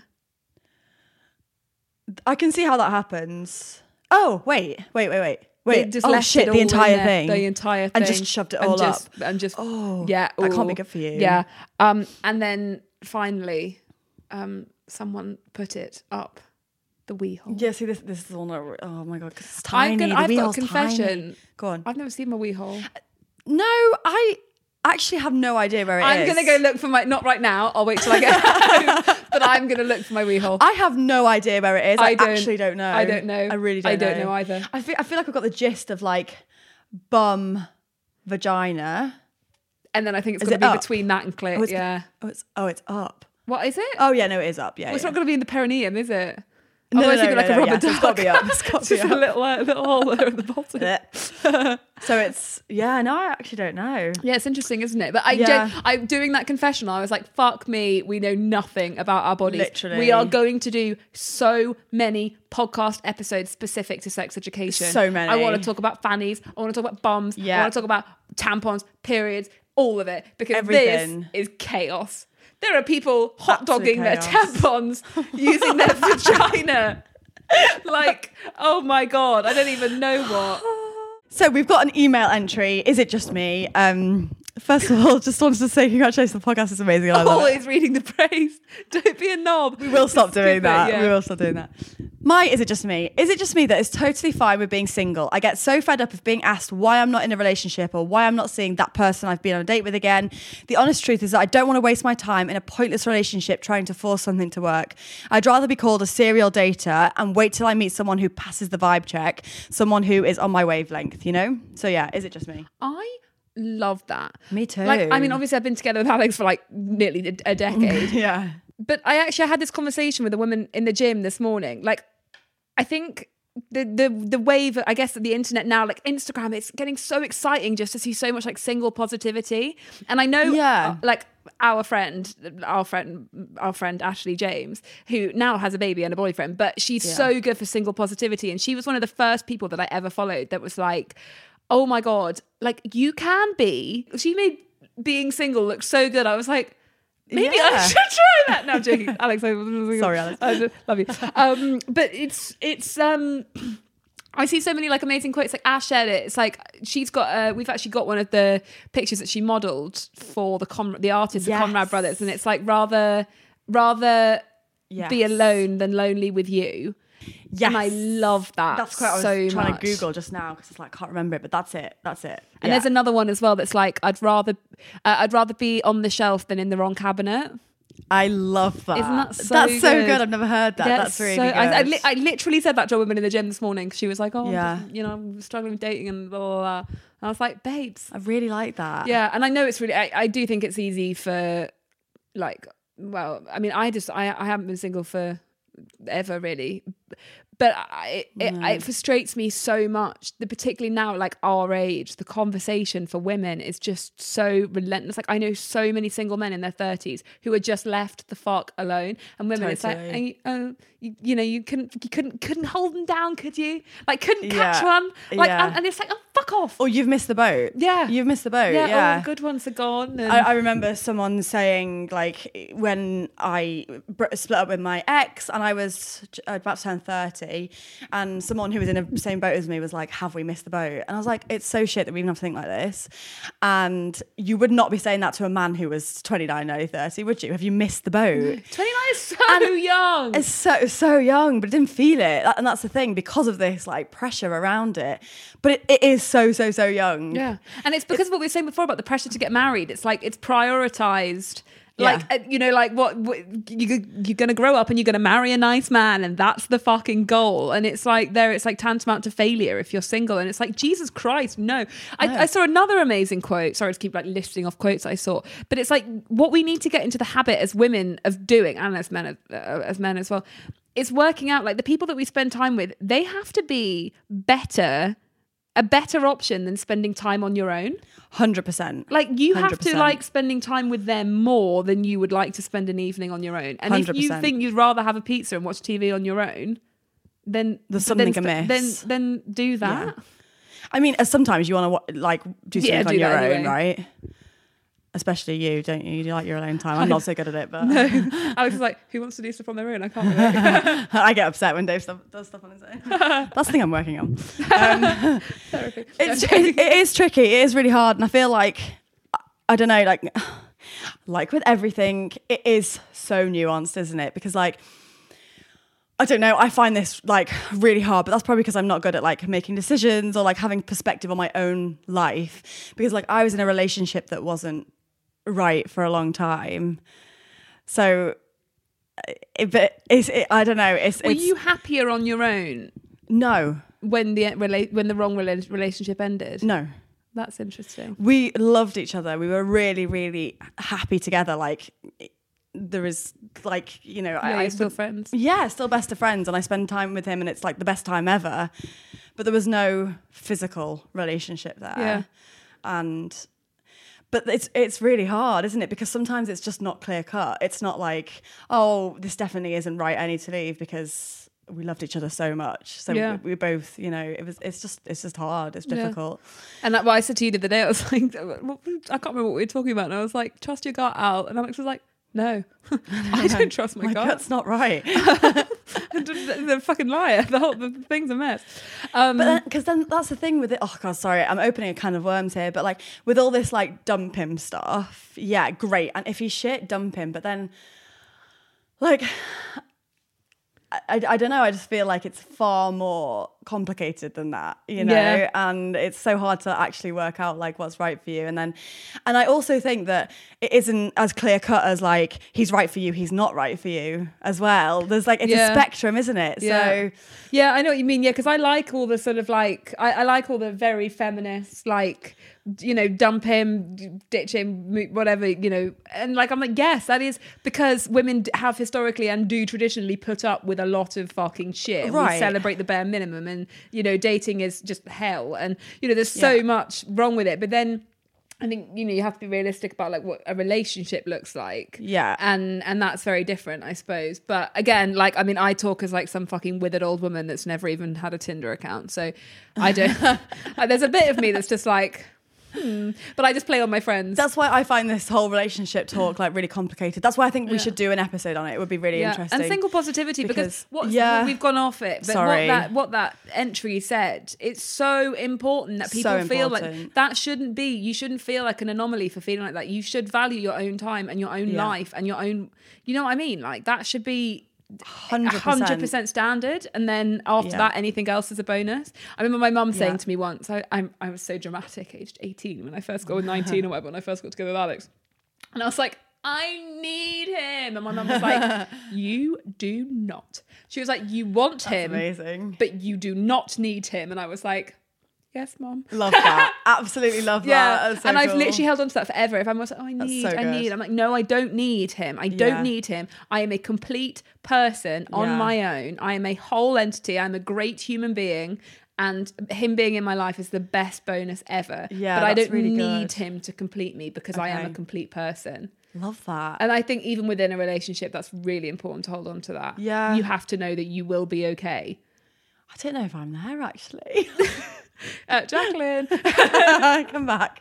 I can see how that happens. Oh, wait. They just oh left shit, it the all entire in there, thing. the entire thing, And just shoved it all up. And just Oh, yeah, that can't be ooh. good for you. Yeah, and then finally, someone put it up the wee hole. Yeah, see, this is the one that... Oh my God, 'cause it's tiny. I've The got wee a hole's confession. tiny. Go on. I've never seen my wee hole. No, I actually have no idea where it is. I'm going to go look for my... Not right now. I'll wait till I get home. But I'm going to look for my wee hole. I have no idea where it is. I actually don't know. I don't know. I really don't know. I don't know either. I feel like I've got the gist of like bum, vagina. And then I think it's Is going to it be up? between that and clit. Oh, it's, Yeah. it's up. What is it? Oh yeah, no, it is up. Yeah, Well, it's yeah. not going to be in the perineum, is it? No, Otherwise no, it'd be like no, a rubber yeah, so duck. it's gotta be up. It's gotta Just be a up. little hole there at the bottom. So it's no, I actually don't know. Yeah, it's interesting, isn't it? But Yeah. I'm doing that confessional. I was like, fuck me, we know nothing about our bodies. Literally. We are going to do so many podcast episodes specific to sex education. So many. I want to talk about fannies. I want to talk about bums. Yeah. I want to talk about tampons, periods, all of it. Because Everything. this is chaos. There are people hot Absolute dogging their chaos. tampons using their vagina. Like, oh my God, I don't even know what. So we've got an email entry. Is it just me? First of all, just wanted to say congratulations. The podcast is amazing. I love it. Always reading the praise. Don't be a knob. We will stop doing Skip it, that. yeah. We will stop doing that. Is it just me? Is it just me that is totally fine with being single? I get so fed up of being asked why I'm not in a relationship or why I'm not seeing that person I've been on a date with again. The honest truth is that I don't want to waste my time in a pointless relationship trying to force something to work. I'd rather be called a serial dater and wait till I meet someone who passes the vibe check, someone who is on my wavelength, you know? So yeah, is it just me? I love that. Me too. Like, I mean, obviously I've been together with Alex for like nearly a decade. Yeah. But I had this conversation with a woman in the gym this morning. Like, I think the wave, I guess, of the internet now, like Instagram, it's getting so exciting just to see so much like single positivity. And I know, like our friend Ashley James, who now has a baby and a boyfriend, but she's so good for single positivity. And she was one of the first people that I ever followed that was like, oh my God, like you can be. She made being single look so good. I was like, maybe I should try that. No, I'm joking. Alex, Sorry, Alex. I love you. But it's I see so many like amazing quotes. Like Ash shared it. It's like she's got we've actually got one of the pictures that she modelled for the artists, the Conrad brothers, and it's like rather be alone than lonely with you. Yes. And I love that. That's quite what I was trying to Google just now because it's like I can't remember it, but that's it. And there's another one as well that's like I'd rather be on the shelf than in the wrong cabinet. I love that. Isn't that so That's so good. I've never heard that. That's really good. I literally said that to a woman in the gym this morning because she was like, I'm struggling with dating and blah, blah, blah. And I was like, babes. I really like that. Yeah. And I know it's really, I do think it's easy for like, well, I mean, I haven't been single for ever really. But it frustrates me so much, particularly now, like our age, the conversation for women is just so relentless. Like I know so many single men in their 30s who are just left the fuck alone, and women, it's like, you couldn't hold them down, could you? Like couldn't catch one, like, and it's like, oh fuck off. Or you've missed the boat. Yeah, you've missed the boat. Yeah, all the good ones are gone. And I remember someone saying like when I split up with my ex and I was about to turn 30. And someone who was in the same boat as me was like, have we missed the boat? And I was like, it's so shit that we even have to think like this. And you would not be saying that to a man who was 29, nearly 30, would you? Have you missed the boat? 29 is so young. It's so young, but I didn't feel it. And that's the thing, because of this like pressure around it. But it is so young. Yeah. And it's because of what we were saying before about the pressure to get married. It's like it's prioritized. Like, like what you're going to grow up and you're going to marry a nice man and that's the fucking goal. And it's like it's like tantamount to failure if you're single. And it's like, Jesus Christ, no. I saw another amazing quote. Sorry to keep like listing off quotes I saw. But it's like what we need to get into the habit as women of doing, and as men as well, is working out like the people that we spend time with, they have to be a better option than spending time on your own. 100%. Like you have to like spending time with them more than you would like to spend an evening on your own. And 100%. If you think you'd rather have a pizza and watch TV on your own, then there's something amiss. Then do that. Yeah. I mean, sometimes you want to like do something on your own, right? Especially you, don't you? You like your alone time. I'm not so good at it, but no. Alex is like, who wants to do stuff on their own? I can't relate. I get upset when Dave does stuff on his own. That's the thing I'm working on. Therapy. It is tricky. It is really hard, and I feel like I don't know, like with everything, it is so nuanced, isn't it? Because like, I don't know, I find this like really hard, but that's probably because I'm not good at like making decisions or like having perspective on my own life. Because like I was in a relationship that wasn't right for a long time. So, I don't know. Were you happier on your own? No. When the wrong relationship ended? No. That's interesting. We loved each other. We were really, really happy together. Like, there is like, you know, you're still friends. Yeah, still best of friends, and I spend time with him and it's like the best time ever. But there was no physical relationship there. Yeah. But it's really hard, isn't it? Because sometimes it's just not clear cut. It's not like, oh, this definitely isn't right, I need to leave, because we loved each other so much. So we both, you know, it's just hard. It's difficult. Yeah. And what I said to you the other day, I was like, I can't remember what we were talking about. And I was like, trust your gut, Al. And Alex was like, no, I don't trust my gut. That's not right. The fucking liar. The thing's a mess. But because then that's the thing with it. Oh God, sorry, I'm opening a can of worms here. But like with all this like dump him stuff, yeah, great. And if he's shit, dump him. But then, like, I don't know. I just feel like it's far more complicated than that, you know, Yeah. and it's so hard to actually work out like what's right for you. And I also think that it isn't as clear cut as like he's right for you, he's not right for you as well. There's like, it's a spectrum, isn't it? So yeah, I know what you mean. Yeah, because I like all the sort of like I like all the very feminist, like, you know, dump him, ditch him, whatever, you know, and like I'm like, yes, that is because women have historically and do traditionally put up with a lot of fucking shit. Right. We celebrate the bare minimum, and you know, dating is just hell, and you know, there's so much wrong with it. But then I think, you know, you have to be realistic about like what a relationship looks like. Yeah. And that's very different, I suppose. But again, like, I mean, I talk as like some fucking withered old woman that's never even had a Tinder account. So I don't, there's a bit of me that's just like, but I just play on my friends. that's why I find this whole relationship talk like really complicated. That's why I think we should do an episode on it. It would be really interesting. And single positivity, because yeah. we've gone off it. But Sorry. what that entry said, it's so important that people So feel important. like that shouldn't be. You shouldn't feel like an anomaly for feeling like that. You should value your own time and your own life and your own. You know what I mean? Like that should be 100% standard, and then after that anything else is a bonus. I remember my mum saying to me once, I was so dramatic, aged 18 when I first got, 19 or whatever, when I first got together with Alex, and I was like, I need him, and my mum was like, you do not. She was like, you want him, amazing, but you do not need him. And I was like, yes, Mom. love that. Absolutely love that. Yeah, That's so and I've cool. literally held on to that forever. If I'm like, oh, I need. I'm like, no, I don't need him. I don't need him. I am a complete person on my own. I am a whole entity. I'm a great human being. And him being in my life is the best bonus ever. Yeah, but I that's don't really need good. him to complete me because I am a complete person. Love that. And I think even within a relationship, that's really important to hold on to that. Yeah. You have to know that you will be okay. I don't know if I'm there actually. Jacqueline. Come back.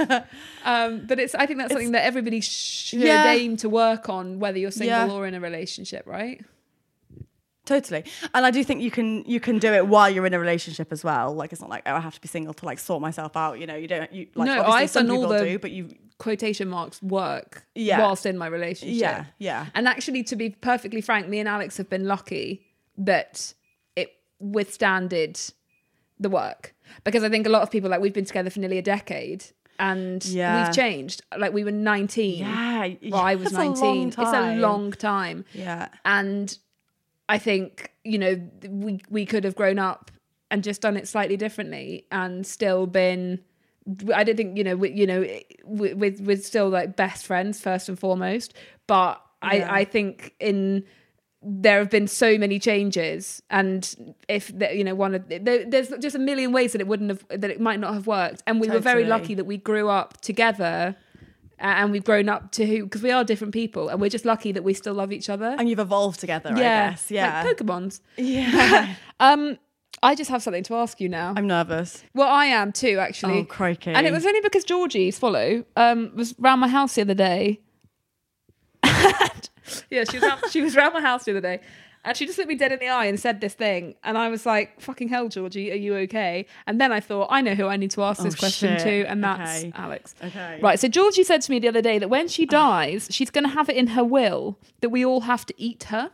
But I think that's something that everybody should aim to work on, whether you're single or in a relationship, right? Totally. And I do think you can do it while you're in a relationship as well. Like, it's not like, oh, I have to be single to like sort myself out. You know, you don't, you like, No, obviously I've some done all people the do, but you, quotation marks work Yeah. whilst in my relationship. Yeah, yeah. And actually, to be perfectly frank, me and Alex have been lucky that it withstanded the work, because I think a lot of people, like, we've been together for nearly a decade and we've changed. Like, we were 19. Yeah. Well, I was 19. It's a long time. Yeah. And I think, you know, we could have grown up and just done it slightly differently and still been, I don't think, we're still like best friends first and foremost. But I think there have been so many changes, and if there's just a million ways that it might not have worked. And we were very lucky that we grew up together. And we've grown up because we are different people, and we're just lucky that we still love each other. And you've evolved together, I guess. Yeah. Like Pokemons. Yeah. I just have something to ask you now. I'm nervous. Well, I am too, actually. Oh, crikey. And it was only because Georgie Swallow was round my house the other day. Yeah, she was round my house the other day. And she just looked me dead in the eye and said this thing. And I was like, fucking hell, Georgie, are you okay? And then I thought, I know who I need to ask this question to. And that's Alex. Okay. Right, so Georgie said to me the other day that when she dies, she's going to have it in her will that we all have to eat her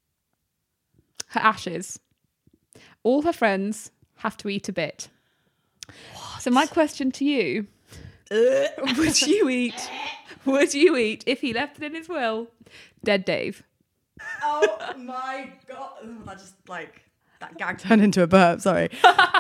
ashes. All her friends have to eat a bit. What? So my question to you, would you eat, if he left it in his will, dead Dave? Oh my God. That gag turned into a burp, sorry.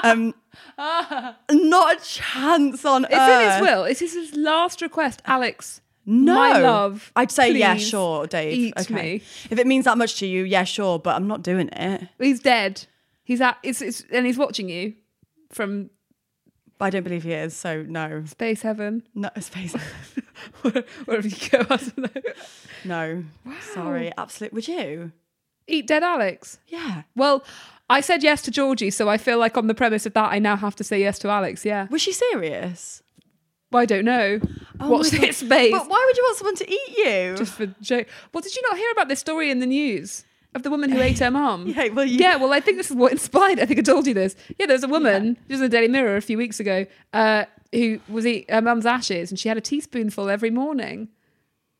Not a chance on earth. It's in his will. It's his last request. Alex, No. my love, I'd say, yeah, please sure, Dave. eat me. If it means that much to you, yeah, sure, but I'm not doing it. He's dead. And he's watching you from I don't believe he is, so no. space heaven. No, space. Wherever you go, I don't know. No. Sorry, absolutely. Would you? Eat dead Alex. Yeah. Well, I said yes to Georgie, so I feel like on the premise of that, I now have to say yes to Alex. Yeah. Was she serious? Well, I don't know. Watch my God. this space. But why would you want someone to eat you? Just for joke. Well, did you not hear about this story in the news of the woman who ate her mum? Yeah, well, well, I think this is what inspired. I think I told you this. Yeah, there's a woman, she was in the Daily Mirror a few weeks ago, who was eating her mum's ashes, and she had a teaspoonful every morning.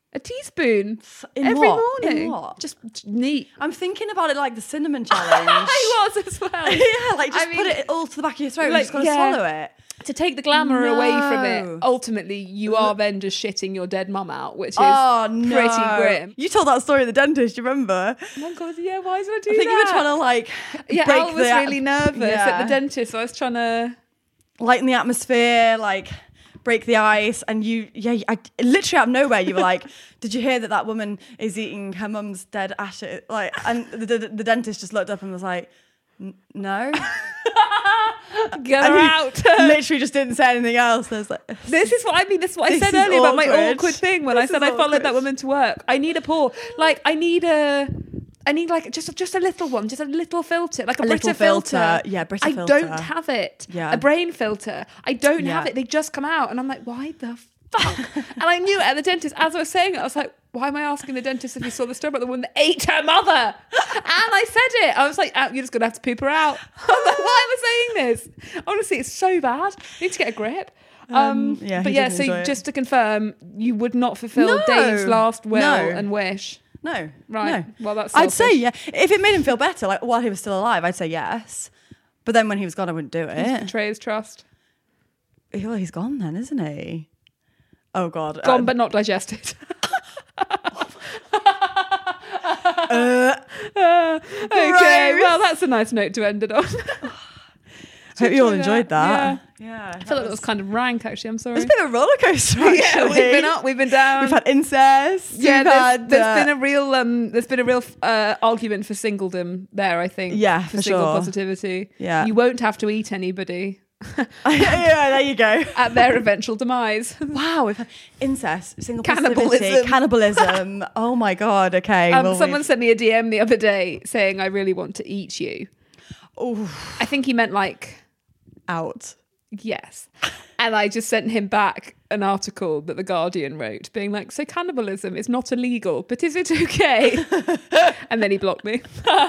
A teaspoon In every what? morning. In what? Just neat. I'm thinking about it like the cinnamon challenge. I was as well. Yeah, like just I mean, put it all to the back of your throat. like, You just got to yeah. swallow it. To take the glamour away from No. it, ultimately you are then just shitting your dead mum out, which is Oh no! pretty grim. You told that story at the dentist. You remember? Oh my god, yeah. Why did I do I think that? you were trying to like Yeah, break Al was the really nervous at Yeah. the dentist, so I was trying to. lighten the atmosphere, like break the ice, and I literally out of nowhere you were like, "Did you hear that woman is eating her mum's dead ashes?" Like, and the dentist just looked up and was like, "No." Get And her he out. literally just didn't say anything else. I was like, This is what I mean. This is what I This said is earlier about my awkward. awkward thing when I This said is I followed that awkward. woman to work. I need a pour. Like I need like just a little one, just a little filter, like a little Brita filter. filter. Yeah, Brita I filter. don't have it. Yeah. A brain filter. I don't Yeah. have it. They just come out, and I'm like, why the fuck? And I knew it at the dentist as I was saying it. I was like, why am I asking the dentist if he saw the story about the woman that ate her mother? And I said it. I was like, you're just gonna have to poop her out. I'm like, why am I saying this? Honestly, it's so bad. I need to get a grip. Yeah, But he yeah, didn't so enjoy it. just to confirm, you would not fulfill No. Dave's last will No. and wish. No, Right. No. Well, that's I'd say selfish. yeah. If it made him feel better, like while he was still alive, I'd say yes. But then when he was gone, I wouldn't do it. Betray his trust. Well, he's gone then, isn't he? Oh God. Gone but not digested. Okay, Gross. well, that's a nice note to end it on. Hope you all enjoy enjoyed that. that. Yeah. I feel like that was kind of rank, actually. I'm sorry. It's been a roller coaster. Actually. Yeah, we've been up, we've been down. We've had incest. Yeah, we've had, there's been a real argument for singledom there. I think. Yeah, for for single sure. positivity. Yeah. you won't have to eat anybody yeah, there you go. at their eventual demise. Wow, we've had incest, single Cannibalism. positivity, cannibalism. Oh my God. Okay. well, Someone sent me a DM the other day saying, "I really want to eat you." Oof, I think he meant like out. yes. And I just sent him back an article that The Guardian wrote being like, so cannibalism is not illegal, but is it okay? And then he blocked me.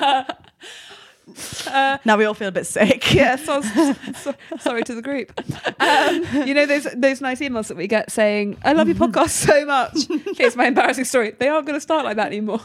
Now we all feel a bit sick. Yeah, sorry to the group. You know those nice emails that we get saying, I love your podcast so much. Here's my embarrassing story. They aren't going to start like that anymore.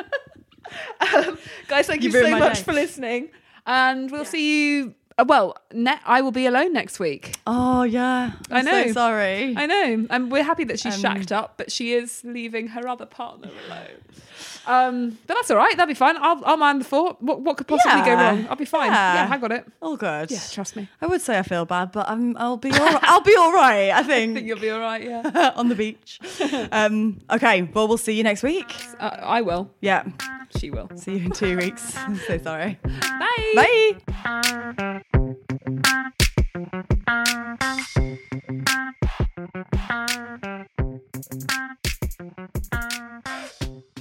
Guys, thank you so ruined my much day. for listening. And we'll see you. I will be alone next week. Oh yeah. I'm know. So sorry. I know. And we're happy that she's shacked up, but she is leaving her other partner alone. But that's all right. That'll be fine. I'll mind the fort. What could possibly go Yeah. wrong? I'll be fine. Yeah. Yeah, I got it. All good. Yeah, trust me. I would say I feel bad, but I'll be all right. I'll be all right. I I think think you'll be all right. Yeah. on the beach. Okay. Well, we'll see you next week. I will. Yeah. She will. See you in 2 weeks. I'm so sorry. Bye. Bye.